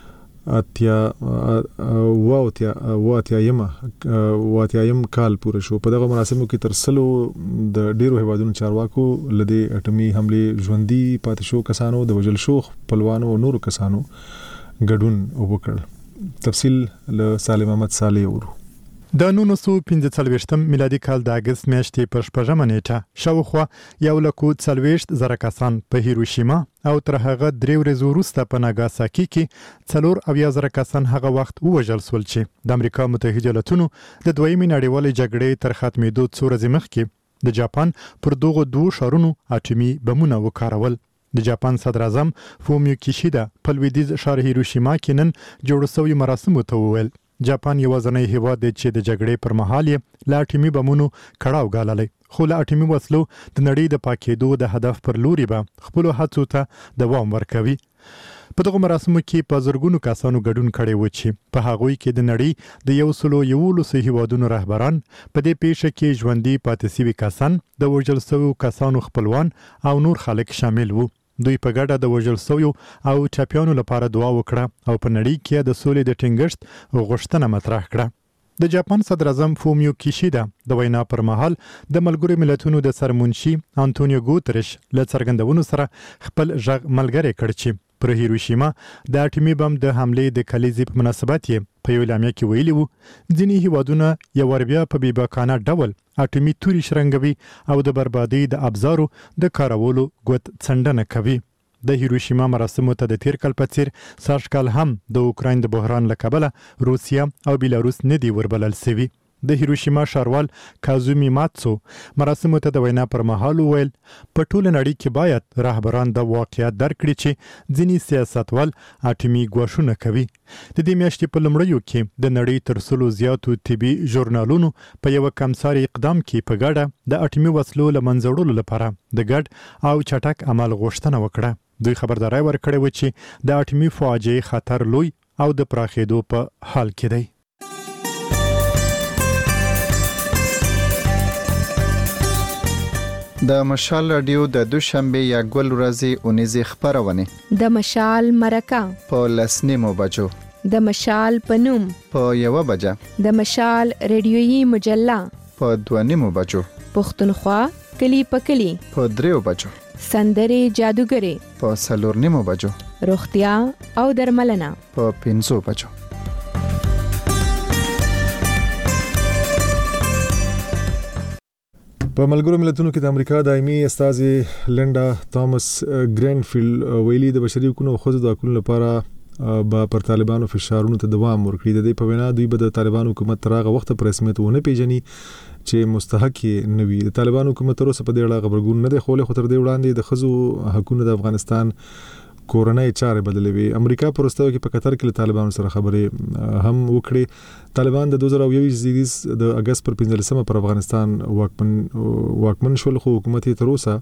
واتیایم کال پوره شو. په دغه مراسمو کې تر سلو د ډیرو هیوادونو چارواکو لدی اټومي حمله ژوندۍ پاتې شو کسانو د وژل شو خپلوانو او نورو کسانو ګډون وکړ. تفصیل له سالم احمد صالح ورو. د 1945 میلادي کال د اگست میاشتې پر 8 نیټه شاوخوا 140,000 کسان په هیروشیما او تر هغه 3 ورځې وروسته په ناګاساکي کې 4,000 کسان هغه وخت وژل شول چې د امریکا متحده ایالاتونو د دویمې نړیوالې جګړې تر ختمېدو څو ورځې مخکې د جاپان پر دغه دوه شهرونو اټومي بمونه وکارول. د جاپان صدر اعظم فومیو کیشیدا په لویدیځ ښار هیروشیما کې نن جوړ شوی مراسمو ته وویل جاپان یوازینی هیواد دی چې د جګړې پر مهال یې له اټومي بمونو کړاو ګاللی. خو له اټومي وسلو د نړۍ د پاکېدو د هدف پر لوري به خپلو هڅو ته دوام ورکوي. په دغه مراسمو کې په زرګونو کسانو ګډون کړی و چې په هغوی کې د نړۍ د 111 هیوادونو رهبران په دې پیښه کې ژوندي پاتې شوي کسان د وژل شویو کسانو خپلوان او نور خلک شامل وو. دوی په ګډه د وژل شویو او ټپیانو لپاره دعا وکړه او په نړۍ کې د سولې د ټینګښت غوښتنه مطرح کړه. د جاپان صدر اعظم فومیو کیشیدا د وینا پر مهال د ملګرو ملتونو د سرمنشي انټونیو ګوتریش له څرګندونو سره خپل ژغ ملګری کړ چې پر هیروشیما د اټومي بم د حملې د کلیزې په مناسبت یې په یو اعلامیه کې ویلي وو ځینې هیوادونه یو ور بیا په بیباکانه ډول اټومي توري شرنګوي او د بربادي د ابزارو د کارولو ګوت څنډنه کوي. د هیروشیما مراسمو ته د تیر کال په څیر سږ کال هم د اوکراین د بحران له کبله روسیا او بیلاروس نه دی وربلل شوي. د هیروشیما ښاروال کازومی ماتسو مراسمو ته د وینا پر مهال وویل په ټوله نړۍ کې باید رهبران د واقعیت درک کړي چې ځینې سیاستوال اټومي ګواښونه کوي. د دې میاشتې په لومړیو کې د نړۍ تر 100 زیاتو طبي ژورنالونو په یو کمساري اقدام کې په ګډه د اټومي وسلو له منځه وړلو لپاره د ګډ او چټک عمل غوښتنه وکړه. دوی خبرداري ورکړې و چې د اټومي فاجعې خطر لوی او د پراخېدو په حال کې دی. د مشال رادیو د دوشنبه یا ګل ورځې اونیزه خبرونه د مشال مرکه په لسنیمو بجو د مشال پنوم په 1 بجه د مشال ریډیويي مجله په 2 بجو پښتونخوا کلی په کلی په 3 بجو سندري جادوګری په 4 بجو روغتیا او درملنه په 5 بجو. په ملګرو ملتونو کې د امریکا دایمي استازي لینډا توماس ګرینفیلډ ویلي د بشري حقوقو او ښځو د حقوقو لپاره به پر طالبانو فشارونو ته دوام ورکړي. د دې په وینا دوی به د طالبانو حکومت تر هغه وخت پر رسمیت ونه پیژني چې مستحق نه وي. د طالبانو حکومت تر اوسه په دې اړه خبرګون نه دی خوله، خو تر دې وړاندې د ښځو حقوقو د افغانستان کورنۍ چارې بدلوي. امریکا په وروستیو کې په قطر کې له طالبانو سره خبرې هم وکړې. طالبان د 2021 د اگست پر 15 پر افغانستان واکمن شول، خو حکومت یې تر اوسه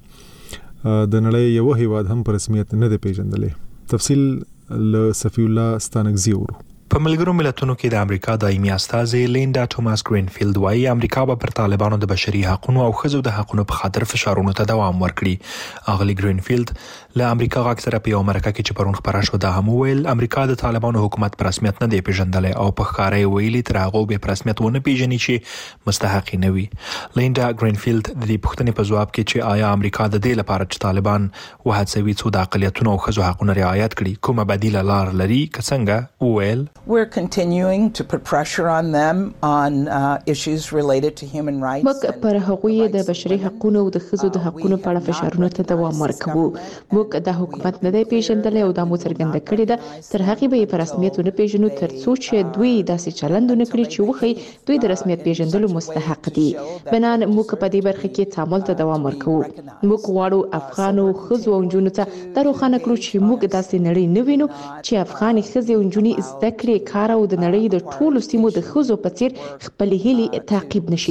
د نړۍ یو هیواد هم په رسمیت نه دی پیژندلی. تفصیل له صفی الله ستانکزی ورو. په ملګرو ملتونو کې د امریکا دایمي استازي لینډا توماس ګرینفیلډ وايي امریکا به پر طالبانو د بشري حقوقو او ښځو د حقوقو په خاطر فشارونو ته دوام ورکړي. اغلی ګرینفیلډ له امریکا غاک سره په یو مرکه کې چې پرون خبره شو د هم ویل امریکا د طالبانو حکومت پر رسمیت نه دی پیژندلی او په ښکارې ویلي تر هغه به پر رسمیت ونه پیژني چې مستحق نه وي. لینډا ګرینفیلډ د دې پوښتنې په ځواب کې چې آیا امریکا د دې لپاره چې طالبان وهڅوي څو د اقلیتونو او ښځو حقوقو رعایت کړي کومه بدیله لار لري که څنګه ویل We're continuing to put pressure on them on issues related to human rights. موږ پر هغوی د بشري حقوقو او د ښځو د حقوقو په اړه فشارونو ته دوام ورکوو. موږ د حکومت نه دی پیژندلی او د مو څرګنده کړې ده تر هغه به په رسمیت نه پیژنو تر څو چې دوی داسې چلند نه کړي چې وخی دوی د رسمیت پیژندلو مستحق دي. بنان موږ په دې برخه کې تعامل ته دوام ورکوو. موږ غواړو افغانو ښځو او نجونو ته د روښانه کړو چې موږ داسې نړۍ نه وینو چې افغاني ښځې او نجونې زده کړې کار او د نړۍ د ټولو سیمو د ښځو په څیر خپل هیلې تعقیب نشي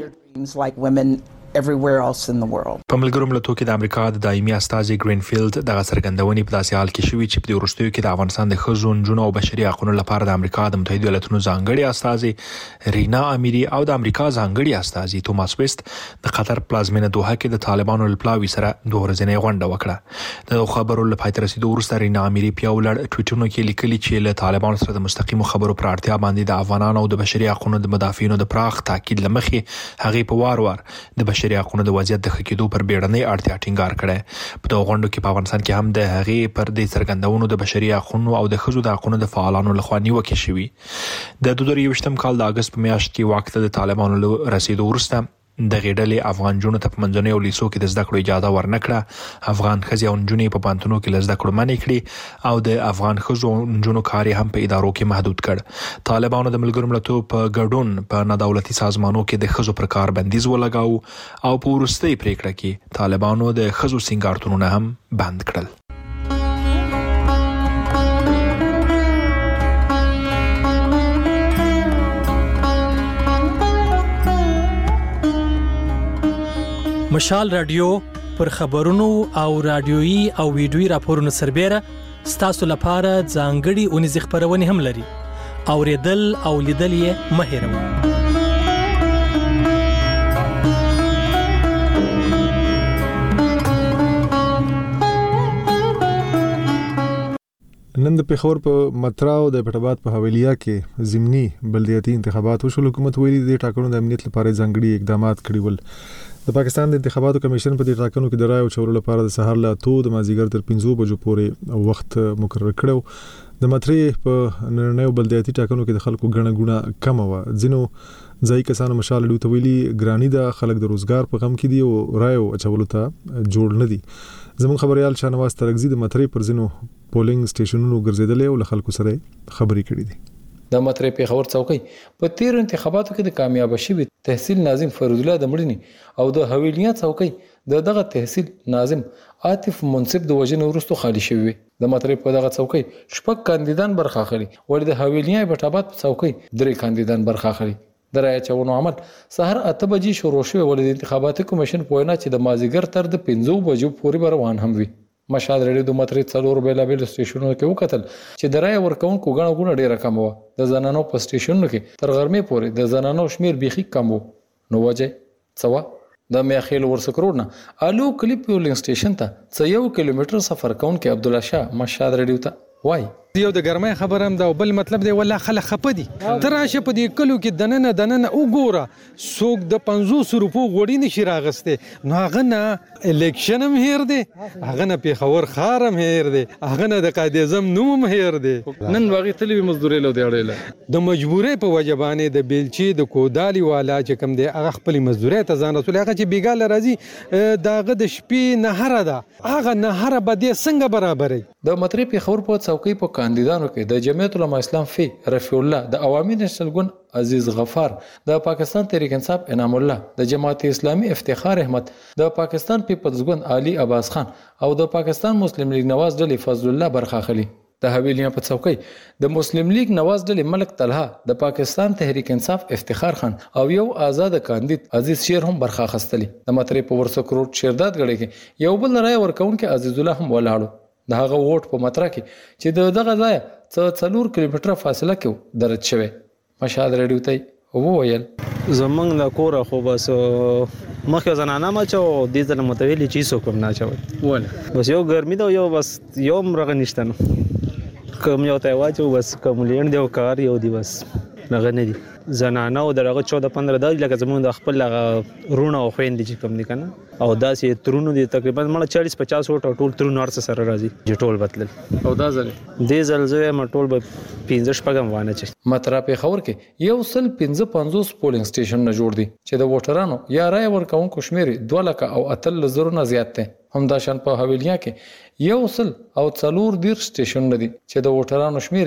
کړای. everywhere else in the world. په ملګرو ملتونو کې د امریکا د دایمي استازي ګرینفیلډ دغه څرګندونې په داسې حال کې شوې چې په وروستیو کې د افغانستان د ښځو نجونو او بشري حقوقو لپاره د امریکا د متحده ایالاتونو ځانګړي استازي رینا امیری او د امریکا ځانګړي استازي توماس ویست د قطر پلازمینه دوحه کې د طالبانو لپلاوي سره دوه ورځې غونډه وکړه. د خبرو له پای ته رسیدو وروسته رینا امیری په ولړ ټویټونو کې لیکلي چې له طالبانو سره د مستقیمو خبرو پر اړتیا باندې د افغانانو او د بشري حقوقو د مدافعینو د پراخ تاکید لمخې هغه په وار د بشري حقوقو د وضعیت د خکېدو پر بیړنۍ اړتیا ټینګار کړي. په دغه غونډو کې په افغانستان کې هم د هغې پر دې څرګندونو د بشري حقوقو او د ښځو د حقوقو د فعالانو لخوا نیوکې شوي. د 2023 کال د اگست په میاشت کې وخت د طالبانو له رسیدو وروسته د غېډلې افغان جنونو ته په منځنیو لیسو کې د زده کړو اجازه ورنکړه. افغان ښځې او نجونې په پانتونو کې له زده کړو منع کړي او د افغان ښځو او نجونو کار هم په ادارو کې محدود کړ. طالبانو د ملګرو ملتونو په ګډون په نادولتي سازمانونو کې د ښځو پر کار بندیز ولګاو او په وروستۍ پریکړه کې طالبانو د ښځو سینګارتونونه هم بند کړل. مشال رادیو پر خبرونو او رادیويي او ویډیويي راپورونو سربېره ستاسو لپاره ځانګړي اونیزه خبرونه هم لري. اوریدل او لیدل یې مه هېروئ. نن د پیښور په متراو د پټاباد په حویلیا کې ضمني بلدیاتي انتخابات وشول. حکومت ویلي د ټاکنو د امنیت لپاره ځانګړي اقدامات کړي ول. د پاکستان د انتخاباتو کمیشن په دې ټاکنو کې د رایو چورلو لپاره د سهار له 2 د مازیګر تر 5 بجو پورې وخت مقرر کړو. د مترې په نړیوالو بلدیاتي ټاکنو کې د خلکو غڼه غونه کم و. ځینو ځای کسانو مشال ډیو ته ویلي ګرانی د خلک د روزګار په غم کې دي او رایو اچولو ته جوړ نه دي. زموږ خبريال شانواز ترغزي د مترې پر ځینو پولینګ سټیشنونو ګرځیدل او له خلکو سره خبرې کړې دي. د مترې پیښور څوکۍ په تیر انتخاباتو کې د کامیاب شوی تحصیل ناظم فیروز الله د مړینې او د حویلیا څوکۍ دغه تحصیل ناظم عاطف منصف د وژنې وروسته خالی شوی. د مترې په دغه څوکۍ شپږ کاندیدان برخه اخلي ولې د حویلیا پټاباد په څوکۍ 3 کاندیدان برخه اخلي. د رای چونو عمل سحر 8 بجې شروع شوی ولې د انتخاباتي کمیشن په وینا چې د مازیګر تر د 5 بجو پورې روان هم وي. مشال ریډیو د مترې څلور بیلابل سټیشنونو کې وکتل چې د رای ورکونکو غڼه غونه ډیره کم و. د زنانو په سټیشنونو کې تر غرمې پورې د زنانو شمیر بيخي کم و. نو وجه څوا د میاخیل ورسکرور نه الو کلیپ پولینګ سټیشن ته څو 1 کیلومتر سفر کون کې عبد الله شاه مشال ریډیو ته وای یو د ګرمۍ خبرم دا بل مطلب دی ولا خلک خپه دي تراشه په دې کلو کې دننه وګوره څوک د 500 روپو غوړی نشي راغسته نو هغه نه الیکشن هم هیر دی هغه نه پیښور خارم هیر دی هغه نه د قائد اعظم نوم هیر دی نن واغې تلوي مزدوري له دی اړه د مجبورۍ په وجبانه د بیلچی د کودالي والا چې کوم دی هغه خپل مزدوري ته ځان رسول هغه چې بیګاله راځي داغه د شپې نهره ده هغه نهره به دې څنګه برابرې د مترې پیښور په څوکۍ په کاندیدانو کې د جمعیت العلماء اسلام فی رفیع الله د عوامي نېشنل ګوند عزیز غفار د پاکستان تحریک انصاف انعام الله د جماعت اسلامي افتخار احمد د پاکستان پیپلز ګوند علي عباس خان او د پاکستان مسلم لیگ نواز ډلې فضل الله برخه اخلي. د حویلیا په څوکۍ د مسلم لیگ نواز ډلې ملک طلحه د پاکستان تحریک انصاف افتخار خان او یو آزاد کاندید عزیز شیر هم برخه اخستلی. د مترې په ورسکروټ شیرداد غړي کې یو بل رای ورکونکو عزیز الله هم ولاړو. د هغه ووټ په مترا کې چې دغه ځای 4 کیلومتره فاصله کې درج شوی. مشال ریډیو ته وویل زمنګ د کور خو بس مخه زنانه ما چو دې ځل متویلی چی سو کوم نه چوي وله بس یو ګرمي دا یو بس یو مرغه نشته نو کوم یو ته واچو بس کوم لین دی کار یو دی بس نغه نه دي زنانه او درغه 14-15 د لکه زمون د خپل رونه او خويندې چې کم دي کنه او داسې ترونو دي تقریبا مړه 40-50 وټ ټول ترونو ارس سره راځي چې ټول بدلل او دا ځل دې زلزلې ما ټول به 15 شپږم وانه چې مترا پیښور کې یو سل 55 پولینګ سټیشن نه جوړ دي چې د ووټرانو یا رای ورکونکو شمیر 2 لک او 3 نه زیات دي. همدا شان په حویلیا کې یو سل او 4 سټیشن دي چې د ووټرانو شمیر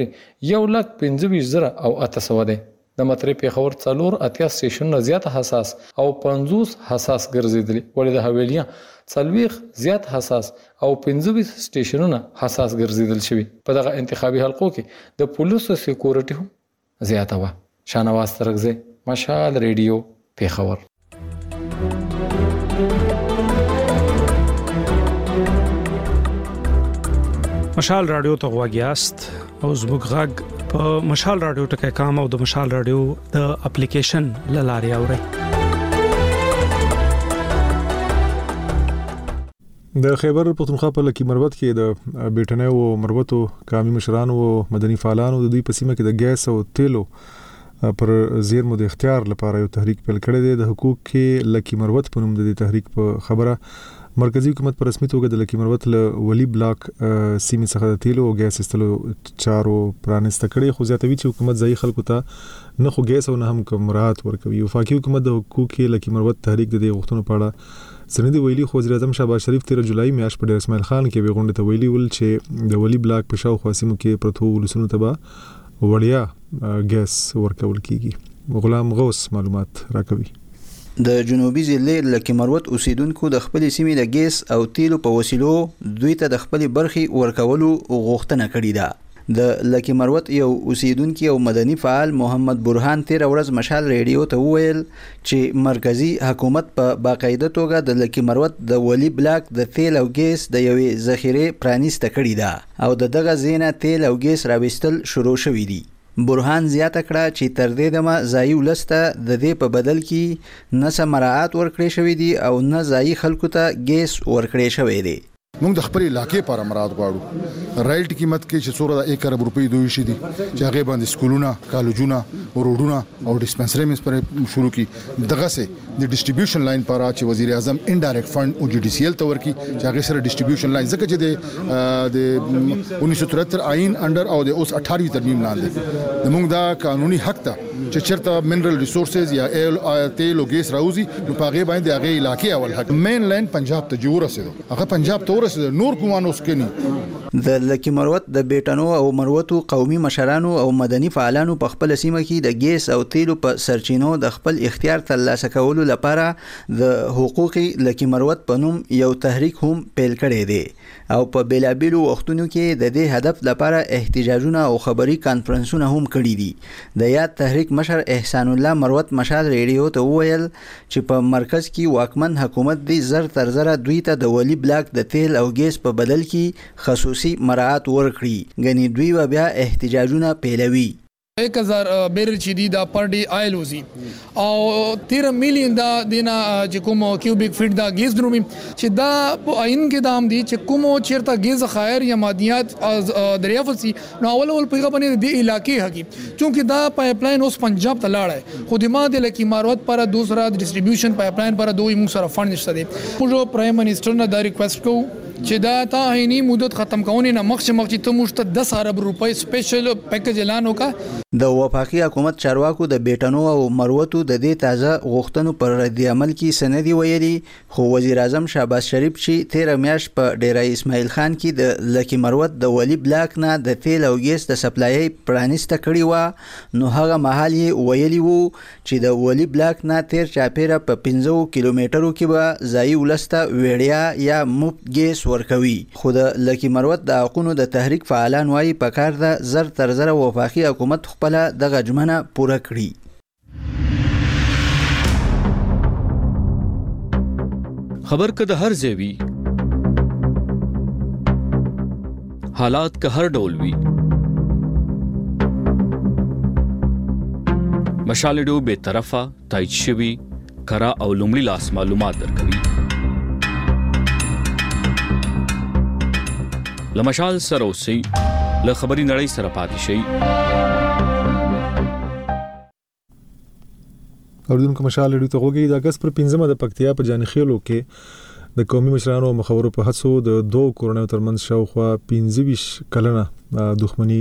1,25,000 او 800 دي. د مترې پیښور 4 سټیشن نه زیات حساس او 50 حساس ګرځیدلی ولې د حویلیا 40 زیات حساس او 25 سټیشنونه حساس ګرځیدل شوی. په دغه انتخابي حلقو کې د پولیسو سکیورټي هم زیاته و. شانواز ترغزي مشال ریډیو پیښور. مشال رادیو ته غواګیاست او زموږ غږ په مشال رادیو ټکای کام او د مشال رادیو د اپلیکیشن لاري اوري. د خیبر پختونخوا په لکی مربوط کې د بیٹنه او مربوطو قومي مشرانو او مدني فعالانو د دوی په سیمه کې د ګیس او تیلو پر زیرمو د اختیار لپاره یو تحریک پیل کړی دی. د حقوق کې لکی مربوط په نوم د دې تحریک په خبره مرکزی حکومت په رسمي توګه د لکی مربوط له ولی بلاک سیمې څخه د تیلو او ګیس استلو چارو پرانسته کړي خو زیاتوي چې حکومت ځای خلکو ته نه خو ګیس او نه هم کومرات ورکوي. وفاقي حکومت د حقوق کې لکی مربوط تحریک د دې غوښتنو په اړه سندي ویلي خو وزیر اعظم شهباز شریف 13 جولای میاشت په ډیر اسماعیل خان کې به غونډه ته ویلي ول چې د ولی بلاک په شاو خاصمو کې پرتو ولسونو ته به وړیا ګیس ورکول کیږي. غلام غوث معلومات راکوي. د جنوبي ضلع لکی مربوط اوسیدونکو د خپل سیمې د ګیس او تیلو په وسیلو دوی ته د خپل برخي ورکولو غوښتنه کړې ده. د لکی مربوط یو اوسیدونکو او مدني فعال محمد برهان 13 ورځ مشال ریډیو ته وویل چې مرکزی حکومت په باقاعده توګه د لکی مربوط د ولی بلاک د تیل او ګیس د یوې ذخیره پرانیسته کړې ده او دغه زینه تیل او ګیس راوستل شروع شوې دي. برهان زیاته کړه چې تر دې دمه ځایي ولسته د دې په بدل کې نه سم مراعات ورکړې شوې دي او نه ځایي خلکو ته ګیس ورکړې شوې دي. موږ د خپل علاقې لپاره مراد غواړو رایلټ قیمت کې چې څوره د 1 ارب روپۍ دوی شي دي چې هغه باندې سکولونه کالجونه روډونه او ډیسپنسری مس پر شروع کی دغه سه د ډیسټریبیوشن لاین پر چې وزیر اعظم انډایرکټ فند او جی ډی سی ال تور کی چې هغه سره ډیسټریبیوشن لاین ځکه چې د 1973 آئین انډر او د اوس 18 ترمیم لاندې موږ دا قانوني حق ته چې چرته منرل ریسورسز یا تیل او ګیس راوځي نو پاغه باندې هغه علاقې اول حق مین لاین پنجاب ته جوړ رسیدو هغه پنجاب ته ورسېد نور کومانو سکني د لکی مروت د بیٹانو او مروتو قومي مشرانو او مدني فعالانو په خپل سیمه کې د ګیس او تیلو په سرچینو د خپل اختیار ترلاسه کولو لپاره د حقوقي لکی مروت په نوم یو تحریک هم پیل کړی دی او په بیلابیلو وختونو کې د دې هدف لپاره احتجاجونه او خبري کانفرنسونه هم کړي دي د یاد تحریک مشر احسان الله مروت مشال ریډیو ته وویل چې په مرکز کې واکمن حکومت دی زر تر زره دوی ته د ولی بلاک د تیل او ګیس په بدل کې خصوصي مراعات ورکړي غني دوی بیا احتجاجونه پیلوي 1000 بیرل چې دی دا پر ډے آیل وزي او 13 میلیون دا دینا چې کوم کیوبیک فیټ دا ګیس درومي چې دا په عین کې دام دي چې کوم چیرته ګیس خیر یا مادیات دریافت سي نو اول پیغه باندې د علاقې حقي چونکه دا پایپ لاین اوس پنجاب ته لاړ خودما د لکی ماروت پر دوسرا ډیسټریبیوشن پایپ لاین پر دوی موږ سره فند نشته دي موږ پرایم منسٹر نه دا ریکوست کوو چې دا تا عیني مدت ختم کونې نه مخکې ته موږ ته 10 ارب روپۍ سپیشل پیکج اعلان وکړ د وفاقي حکومت چارواکو د بیٹانو او مروتو د دې تازه غوښتنو پر رد عمل کې سندي ویلي خو وزیر اعظم شهباز شریف چې 13 میاشت په ډیرای اسماعیل خان کې د لکی مروت د ولی بلاک نه د تیل او ګیس د سپلای پرانیسته کړی و نو هغه مهال یې ویلي وو چې د ولی بلاک نه تیر چاپیره په 15 کیلومترو کې به ځای ولسته ویډیا یا مفت ګیس ورکوي خو د لکی مروت د حقوقو د تحریک فعالان وايي په کار د زر تر زر وفاقي حکومت خپل دغه جمنه پوره کړي خبر کده هر ځای حالات که هر ډول وي مشالډو به طرفه تایید شوی کرا او لومړی لاس معلومات درکوي لمشال سره اوسئ له خبري نړۍ سره پاتې شئ اوردونکو مشال ریډیو ته غوږی د اگست پر 15 د پکتیا په جانخیلو کې د قومي مشرانو مخورو په هڅو د دوه کورنیو ترمنځ شاوخوا 15 کلنه دښمنی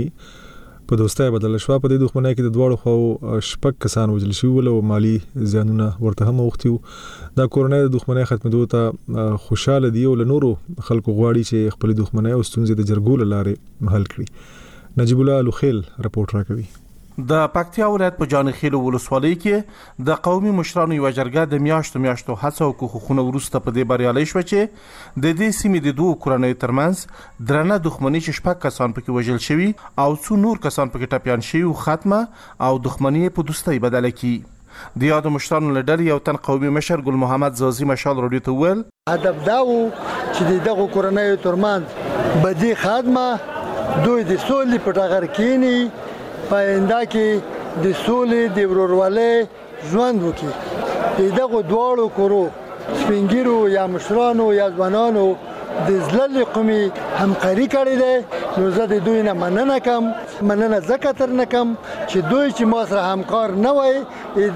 په دوستۍ بدل شو په دې دښمنۍ کې د دواړو خو شپږ کسان وژل شوي او مالی زیانونه ورته هم اوختي دا کورنۍ د دښمنۍ ختمېدو ته خوشاله دي او له نورو خلکو غواړي چې خپل دښمنۍ او ستونزې د جرګو لارې حل کړي نجیب الله لوخیل رپورټ راکوي د پکتیا ولایت په جانخیل ولسوالۍ کې د قومي مشرانو یو جرګه د میاشتو هڅه او کوښښونه وروسته په دې بریالي شو چې د دې سیمې د دوه کورنیو ترمنځ درنه دښمنۍ چې شپږ کسان پکې وژل شوي او څو نور کسان پکې ټپیان شوي ختمه او دښمنۍ په دوستۍ بدله کړي د یادو مشرانو لډر یو تن قومي مشر ګل محمد زازي مشال رادیو ته ویل هدف دا و چې دغه کورنیو ترمنځ بدی خدمه دوی د سولې په ټغر کېنی پاینده کې د سولې د ورورولۍ ژوند وکړي دغه دواړو کورو سپینګیرو یا مشرانو یا ځوانانو د زلل قومي همکاري کړې ده نو زه د دوی نه مننه کوم مننه ځکه تر نه کوم چې دوی چې ما سره همکار نه وای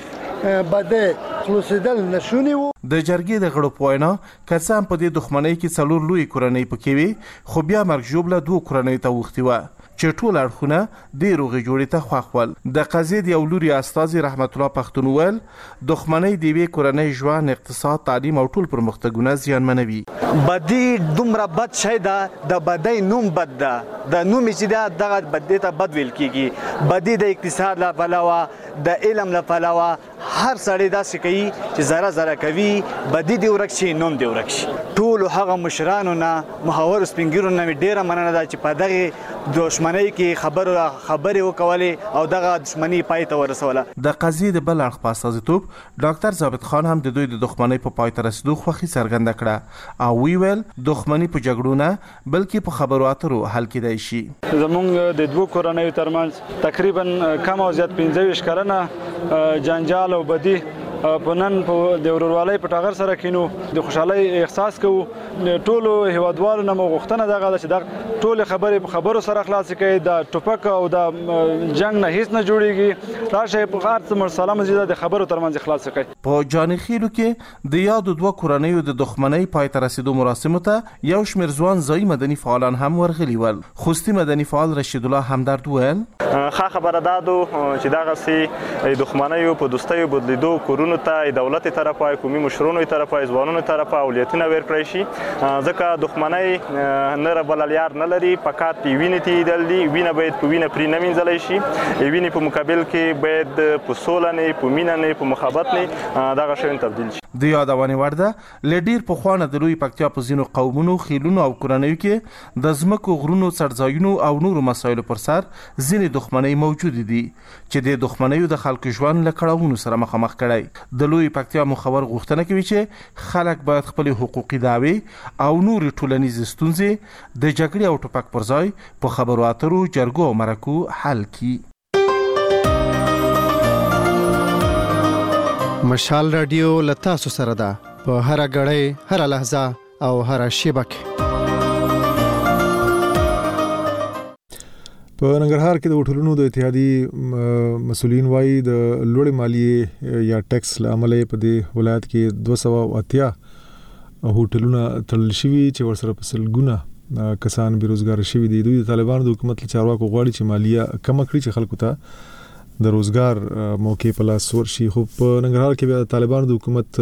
دغه بده خلاصېدل نشونی وو د جرګې د غړو په وینا که څه هم په دې دښمنۍ کې څلور لوی کورنۍ پکې وي خو بیا مرګ ژوبله دوه کورنۍ ته اوښتې وه چې ټول اړخونه د روغې جوړې ته خوښ ول د قضیې د یو لوري استازي رحمت الله پښتون ویل دښمنۍ د یوې کورنۍ ژوند اقتصاد تعلیم او ټول پرمختګونه زیانمنوي بدی دومره بد شی ده د بدی نوم بد ده د نوم چې ده دغه بدی ته بد ویل کیږي بدی د اقتصاد له پلوه د علم له پلوه هر سړی داسې کوي چې زره زره کوي بدی دی ورک شي نوم دی ورک شي ټول هغه مشرانو نه محور سپینګیرو نه ډیره مننه ده چې په دغه دښمنۍ کې خبرې وکولې او دغه دښمنۍ پای ته ورسوله د قضیې د بل اړخ په استازیتوب ډاکټر ثابت خان هم د دوی د دښمنۍ په پای ته رسیدو خوښي څرګنده کړه او ویل دښمنۍ په جګړو نه بلکې په خبرو اترو حل کېدای شي زمونږ د دوه کورنیو ترمنځ تقریبا کم او زیات 15 کلنه جنجال او بدی په نن په د ورورولۍ په ټغر سره کینو د خوشحالۍ احساس کوو. ټولو هیوادوالو نه مو غوښتنه دغه ده چې د ټولې خبرې په خبرو سره خلاصې کړئ. د ټوپک او د جنګ نه هیڅ نه جوړیږي. راشئ په هر څه مرسله مزیده د خبرو ترمنځ خلاص کړئ. په جانخیلو کې د یادو دوه کورنیو د دښمنۍ پای ته رسیدو مراسمو ته یو شمېر ځوان ځایي مدني فعالان هم ورغلي ول. خوستي مدني فعال رشید الله همدرد وویل ښه خبره دا ده چې دغسې دښمنیو په دوستیو بدلیدو کورونو ته دولت طرفه قومي مشرونو طرفه ځوانونو طرفه اولویتونه ورکړی شي ځکه دښمنۍ نه بل لیار نه لري فقط وینې تیدل دي. وینه باید په وینه پرې نه وینځلی شي. وینې په مقابل کې باید په سوله نه په مینه نه په محبت نه دغه شیان تبدیل شي. د یادونې وړ ده له ډېر پخوانه د لوی پکتیا په ځینو قومونو خیلونو او کورنیو کې د ځمکو غرونو څړځایونو او نورو مسایلو پر سر ځینې دښمنۍ موجودې دي چې د دښمنیو د خلکو ژوند له کړاوونو سره مخامخ کړی. د لوی پکتیا مخور غوښتنه کوي چې خلک باید خپل حقوقي دعوې او نورې ټولنیزې ستونزې د جګړې او ټوپک پر ځای په خبرو اترو جرګو او مرکو حل کړي. مشال رادیو له تاسو سره ده په هر غړې هر لحظه او هر شیبه کې. په ننګرهار کې د هوټلونو د اتحادیې مسؤلین وایي د لوړې مالیې یا ټیکس له امله په دې ولایت کې 280 هوټلونه تړل شوي چې ورسره په سلګونه کسان بیروزګار شوي دي. دوی د طالبانو د حکومت له چارواکو غواړي چې مالیه کم کړي چې خلکو ته د روزګار موقع په لاس ورشي. خو په ننګرهار کې بیا د طالبانو د حکومت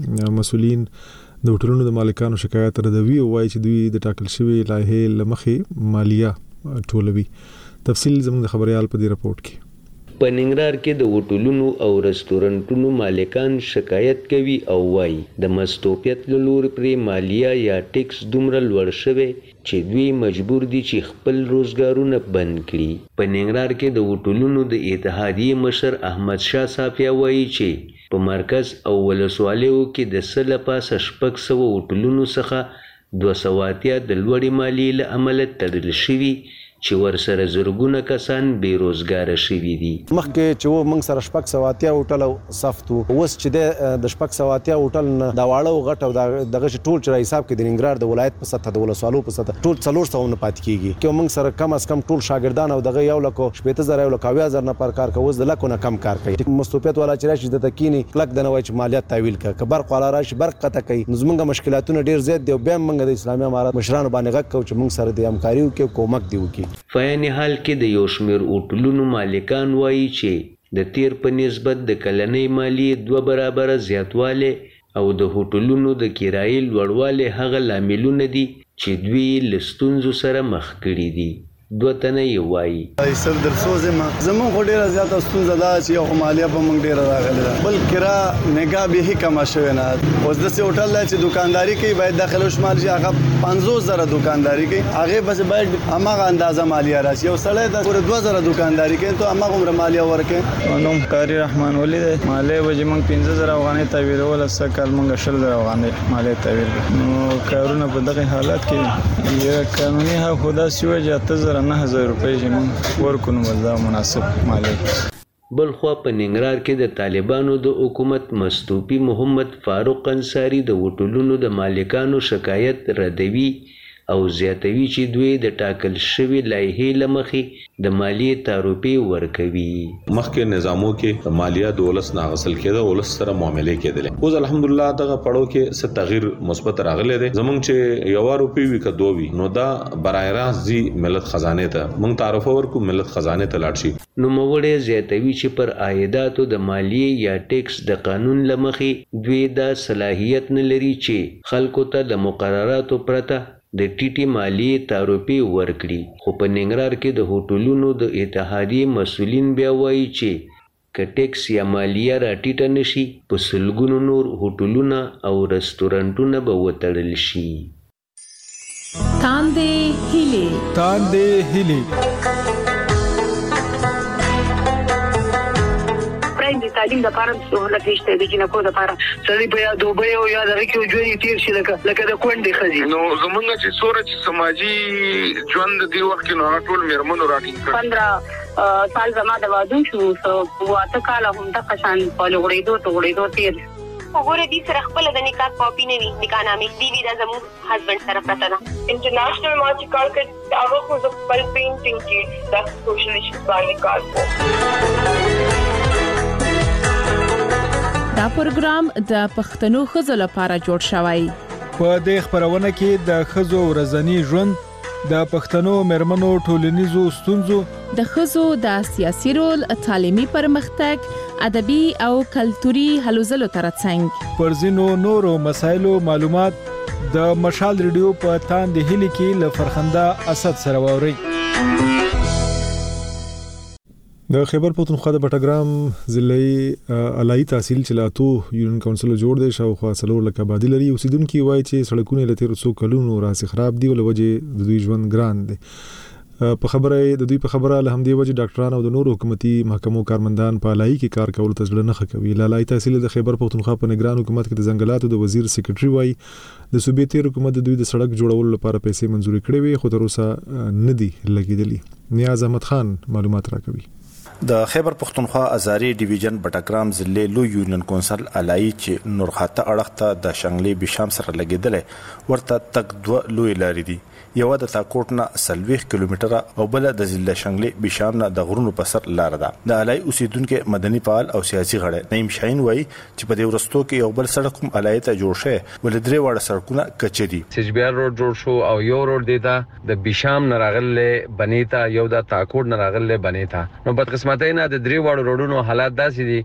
مسؤلین د هوټلونو د مالکانو شکایت ردوي او وایي چې دوی د ټاکل شوی لایحې له مخې مالیه ټولوي. تفصیل زموږ د خبريال په دې رپورت کې. په ننګرهار کې د هوټلونو او رستورانټونو مالکان شکایت کوي او وایي د مستوفیت له لوري پرې مالیه یا ټیکس دومره لوړ شوی چې دوی مجبور دي چې خپل روزګارونه بند کړي. په ننګرهار کې د هوټلونو د اتحادیې مشر احمد شاه صافیه وایي چې په مرکز او ولسوالیو کې د څه له پاسه 600 هوټلونو څخه 280 د لوړې مالیې له امله تړل شوي چې ورسره زرګونه کسان بیروزګاره شوي دي. مخکې چې و موږ سره 680 هوټل صفت وو، اوس چې د 680 هوټل نه دا واړه او غټ او دغه ټول چې حساب کې د ننګرهار د ولایت په سطح د ولسوالو په سطح ټول 400 نه پات کیږي چې موږ سره کم از کم ټول شاګردان او دغه یو لکه 17000 نه پر کار کوي، د لکه نه کم کار کوي. مستوفیت والا چې راشي د تکینی کلک د نوای چې مالیات تحویل کړي برق والا راشي برق قطع کوي. زمونږ مشکلاتونه ډیر زیات دي او بیا موږ د اسلامي امارات مشرانو باندې غږ کوو چې موږ سره د همکاري وکړو، کومک دی وکړي. فعین حال کې د یو شمېر هوټلونو مالکان وایي چې د تیر په نسبت د کلنۍ مالیې 2 برابره زیاتوالی او د هوټلونو د کرایې لوړوالی هغه لاملونه دي چې دوی له ستونزو سره مخ کړي دي. 2 تنه یې وایي سر درسوز ما زمون خو ډیره زیاته ستونزه ده چې یو مالیه په موږ ډیره راغلی ده، بل کرا نگاه به کم شوی نه. اوس د سی هوټل چې دکانداری کوي باید داخله شمال شي، هغه 50000 دکانداری کوي، هغه بس باید هغه اندازه مالیه راشي. یو سړی د 2000 دکانداری کوي ته هغه عمر مالیه ورکړي. نوم قاری رحمان ولی ده مالیه به موږ 15000 افغانۍ تحویلول سکل موږ 10000 افغانۍ مالیه تحویل نو کارونه په دغه حالت کې یو قانوني حق خدا سیو جاته 9000 روپۍ چې موږ ورکونو مزه مناسب مالیه. بل خو په ننګرهار کې د طالبانو د حکومت مستوفي محمد فاروق انصاری د هوټلونو د مالکانو شکایت ردوي او زیاتوي چې دوی د ټاکل شوی لایحې له مخې د مالیې تعرفې ورکوي. مخکې نظامو کې مالیه د ولس نه اخیستل کېده، ولس سره معاملې کېدلې. اوس الحمدلله دغه پړاو کې څه تغییر مثبت راغلی دی. زمونږ چې 1 روپۍ وي که 2 وي نو دا برای راست ځي ملت خزانه ته، موږ تعرفه ورکو ملت خزانه ته لاړ شي. نوموړی زیاتوي چې پر عایداتو د مالیې یا ټیکس د قانون له مخې دوی دا صلاحیت نه لري چې خلکو ته د مقرراتو پرته د ټیټي مالیې تعرفې ورکړي. خو په ننګرهار کې د هوټلونو د اتحادیې مسؤلین بیا وایي چې که ټیکس یا مالیه راټیټه نشي په سلګونو نور هوټلونه او رستورانټونه به وتړل شي. تاندې هیلې د تعلیم لپاره سہولت نشته د جنکو لپاره سړي په یا دوبه او یا د ریکو ژوند تیر شي لکه د کونډې خزي نو زمونږ چې سورج سماجی ژوند دی وخت کې نو ټول میرمنو راټینګ کړ 15 سال زما د واده شو واته کال هم د قشان په لوړېدو تیر وګوره دې سره خپل د نکاح کاپی نه وي نکاح نامې دی دا زموږ هسبند سره پته ده انټرنیشنل ما چې کار کړ هغه خو د خپل پینټینګ کې د سوشل ایشوز باندې کار دا پروګرام د پښتنو ښځو لپاره جوړ شوی په دې خبرونه کې د ښځو ورځنی ژوند د پښتنو مرمنو ټولنیزو ستونزو د ښځو د سیاسي رول تعلیمي پرمختګ ادبي او کلتوري هلو ځلو ترڅنګ پر ځینو نورو مسایلو معلومات د مشال ریډیو په تاند هلي کې ل فرخنده اسد سره ووري د خیبر پختونخوا د بټګرام ضلعي علایي تحصیل چلاتو یونین کونسل جوړ دی شاوخوا څلور لک آبادی لري اوسیدونکو وایي چې سړکونه لته رسو کلونو راسي خراب دي ولوجه د دوی ژوند ګران دي په خبره د دوی په خبره له همدې وجه ډاکټرانو او د نورو حکومتي محکمو کارمندان په علایي کې کار کول ته ځل نه خکوي علایي تحصیل د خیبر پختونخوا په نگران حکومت کې د ځنګلاتو د وزیر سیکریټري وایي د صوبې تیر حکومت د دوی د سړک جوړولو لپاره پیسې منزوري کړې وي خو تر اوسه نه دي لګیدلې نیاز احمد خان معلومات راکوي د خیبر پختونخوا ازاري ډیویژن بټګرام ضلع لو یونین کونسل علایي چې نورخاته اړخته د شنګلې بشام سره لګیدل ورته تک دوه لوی لارې دي یو د تاکوټ نه 30 کیلومتره او بل د ضلع شنګلې بشام نه د غرونو په سر لار ده د علایي اوسیدونکو مدني فعال او سیاسي غړي نیم شاهین وایي چې په دې ورستو کې یو بل سړک هم علایي ته جوړ شوی ول درې وړ سړکونه کچې دي سجبیار روډ جوړ شو او یو روډ دیتا د بشام نه راغله بنیتا یو د تاکوټ نه راغله بنیتا نو بدقسمتۍ نه د درې وړ روډونو حالات داسې دي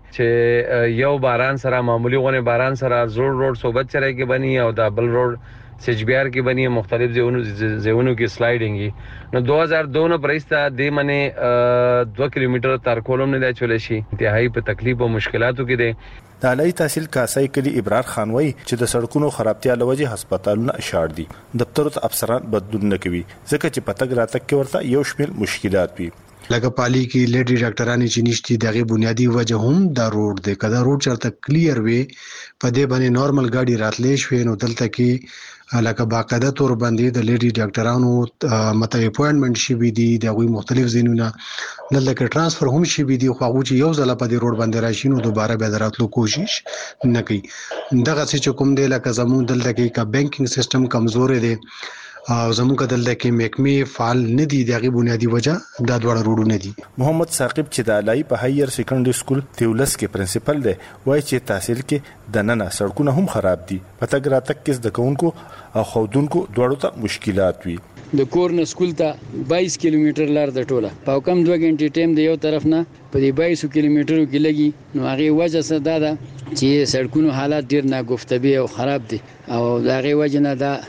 چې یو باران سره معمولی غونه باران سره زوړ روډ صوبت چرای کې بني او د بل روډ سجبیار کې بنی مختلف زونو کې سلایډینګ نو 2002 نه پرېستا د منه 2 کیلومتر تر کولم نه چول شي انتهایی په تکلیف او مشکلاتو کې دي د علایي تحصیل کاسای کلی ابرار خان وایي چې د سړکونو خرابتیا لوجه هسپتالونه اشاړ دي دفترو ته افسران بدلون نه کوي ځکه چې پتګ راتک کې ورته یو شمېر مشکلات وي لکه پالي کې لیډي ډاکټرانو چې نشتی دغه بنیادی وجه هم د روډ د کدا روډ چرته کلیر وي په دې باندې نورمال ګاډي راتلې شوې نو دلته کې لکه باقاعده تور باندې د لیډي ډاکټرانو مته اپوینټمنټ شي وي دي د غوي مختلف زینونه دلته ترانسفر هم شي وي دي خو هغه چې یو ځله په دې روډ باندې راشي نو دوباره به دراتلو کوشش نه کوي دغه چې کوم دی لکه زموږ دلته کې کا بانکینګ سیستم کمزور دی او زموږ دلته کې محکمې فعال نه دي دغه بنیادی وجه دا ډوړ روډونه دي محمد ثاقب چې د علایي په هایر سیکنډري سکول تیولس کې پرنسپل دی وایي چې تحصیل کې د نننه سړکونه هم خراب دي پتګ راتک کې د کونکو او خودونکو دوړو ته مشکلات وي د کورن سکول ته 22 کیلومتر لار د ټوله په کم 2 غنټې ټیم دی یو طرف نه په دې 22 کیلومترو کې لګي نو هغه وجه څه ده چې سړکونو حالات ډیر ناګفتبي او خراب دي او هغه وجه نه دا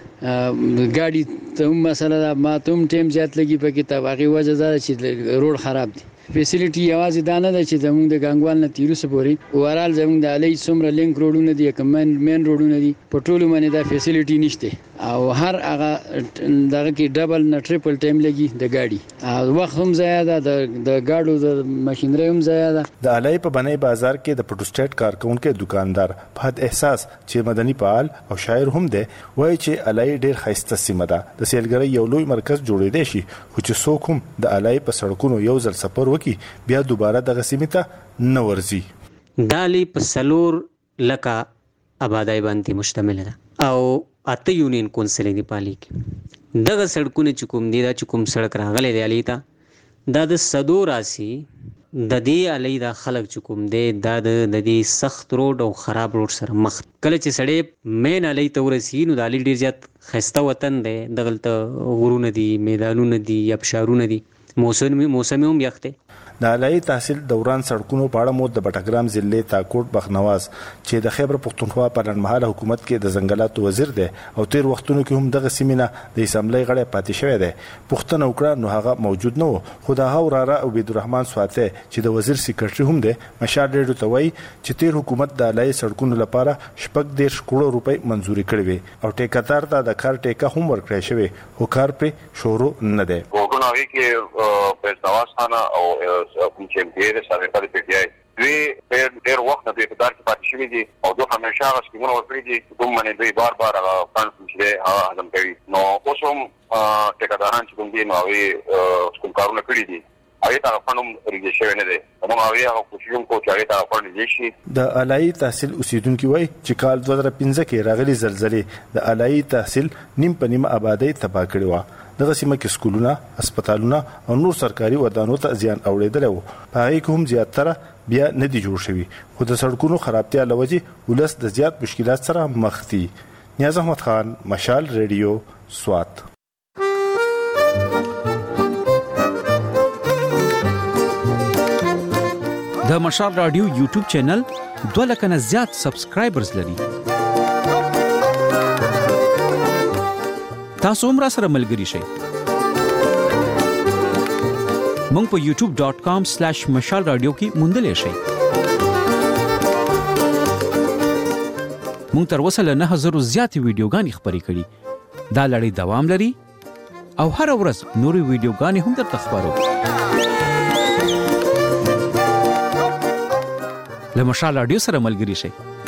ګاډي ته مسله ده ما ته ټیم زیات لګي په کې ته هغه وجه ده چې روډ خراب دي فیسیلیټي یوازې دا نه ده چې زموږ د ګنګوال نه تیروسه پوري اورال زموږ د علي څومره لینک روډونه دي کمن مین روډونه دي په ټولو باندې دا فیسیلیټي نشته او هر هغه دغه کې ډبل نه ټریپل ټایم لګي د ګاډي او وخت هم زیاده د ګاډو د ماشينري هم زیاده د علي په بنای بازار کې د پروټسټیټ کارکونکو دکاندار فهد احساس چې مدني فعال او شاعر هم دی وایي چې علي ډیر خاصه سیمه ده د سیلګرۍ یو لوی مرکز جوړېدی شي خو چې څوک هم د علي په سړکونو یو ځل سفر بیا دوباره دغه سیمه ته نه ورځي دالي په سلور لکه آبادای باندې مشتمل ده او اته یونین کونسل دی پالي کې دغه سړکونه چې کوم دي دا چې کوم سړک راغلي دی علي ته دا د صدو راسي د دې علي دا خلک چې کوم دی دا د دې سخت روډ او خراب روډ سره مخ کله چې سړی مین علي ته ورسي نو د علي ډیر زیات خسته وطن دی دغلته غرونه دي میدانونه دي ابشارونه دي موسم هم یخته د علایي تحصیل دوران سړکونو په اړه مو د بټګرام ضلع تاکوټ بخنواز چې د خیبر پختونخوا په لړمحاله حکومت کې د ځنګلاتو وزیر دی او تیر وختونو کې هم دغه سیمینه د اسمبلی غړی پاتې شوی دی پښتنه وکړه نو هغه موجود نه و خو د هاوراره او عبدالرحمن سواته چې د وزیر سیکریټري هم دی مشال ریډیو ته وایي چې تیر حکومت د علایي سړکونو لپاره 14 کروڑ روپۍ منزوري کړې وي او ټیکدار ته د کار ټیکه هم ورکړی شوی هو کار په شروع نه دی وګورئ کې په نواز خانه او کوم چې دې سره په دې کې دوی په نه په اقتدار کې پاتې شوي دي او دوی همیشه هغه سکیمونه ورکړي دي کوم باندې دوی بار بار هغه کانس چې هغه هضم کوي نو اوس هم ټیکاداران چې کوم دي نو هغوی کوم کارونه کړي دي هغه ته فنوم ریجې شوی نه دی نو هغه کوشش کوي چې هغه ته فند دي شي د اعلی تحصیل اوسیدونکو وای چې کال 2015 کې راغلي زلزلې د اعلی تحصیل نیم په نیمه آبادی تباہ کړې و دغه سیمه کې سکولونه هسپتالونه او نور سرکاري ودانو ته زیان اوریدل وو په هغه کې هم زیاتره بیا نه دي جوړ شوی خو د سړکونو خرابتیا لوجه ولس د زیات مشکلات سره مخ دي نیاز احمد خان مشال ریډیو سوات د مشال رادیو یوټیوب چینل 2 لک نه زیات سبسکرایبرز لري تاسو هم را سره ملګري شئ مونږ په youtube.com/مشال رادیو کې موندلې شئ مونږ تر اوسه له 9000 زیاتې ویډیوګانې خپرې کړې دا لړۍ دوام لري او هر ورځ نورې ویډیوګانې هم درته خپرو له مشال رادیو سره ملګري شئ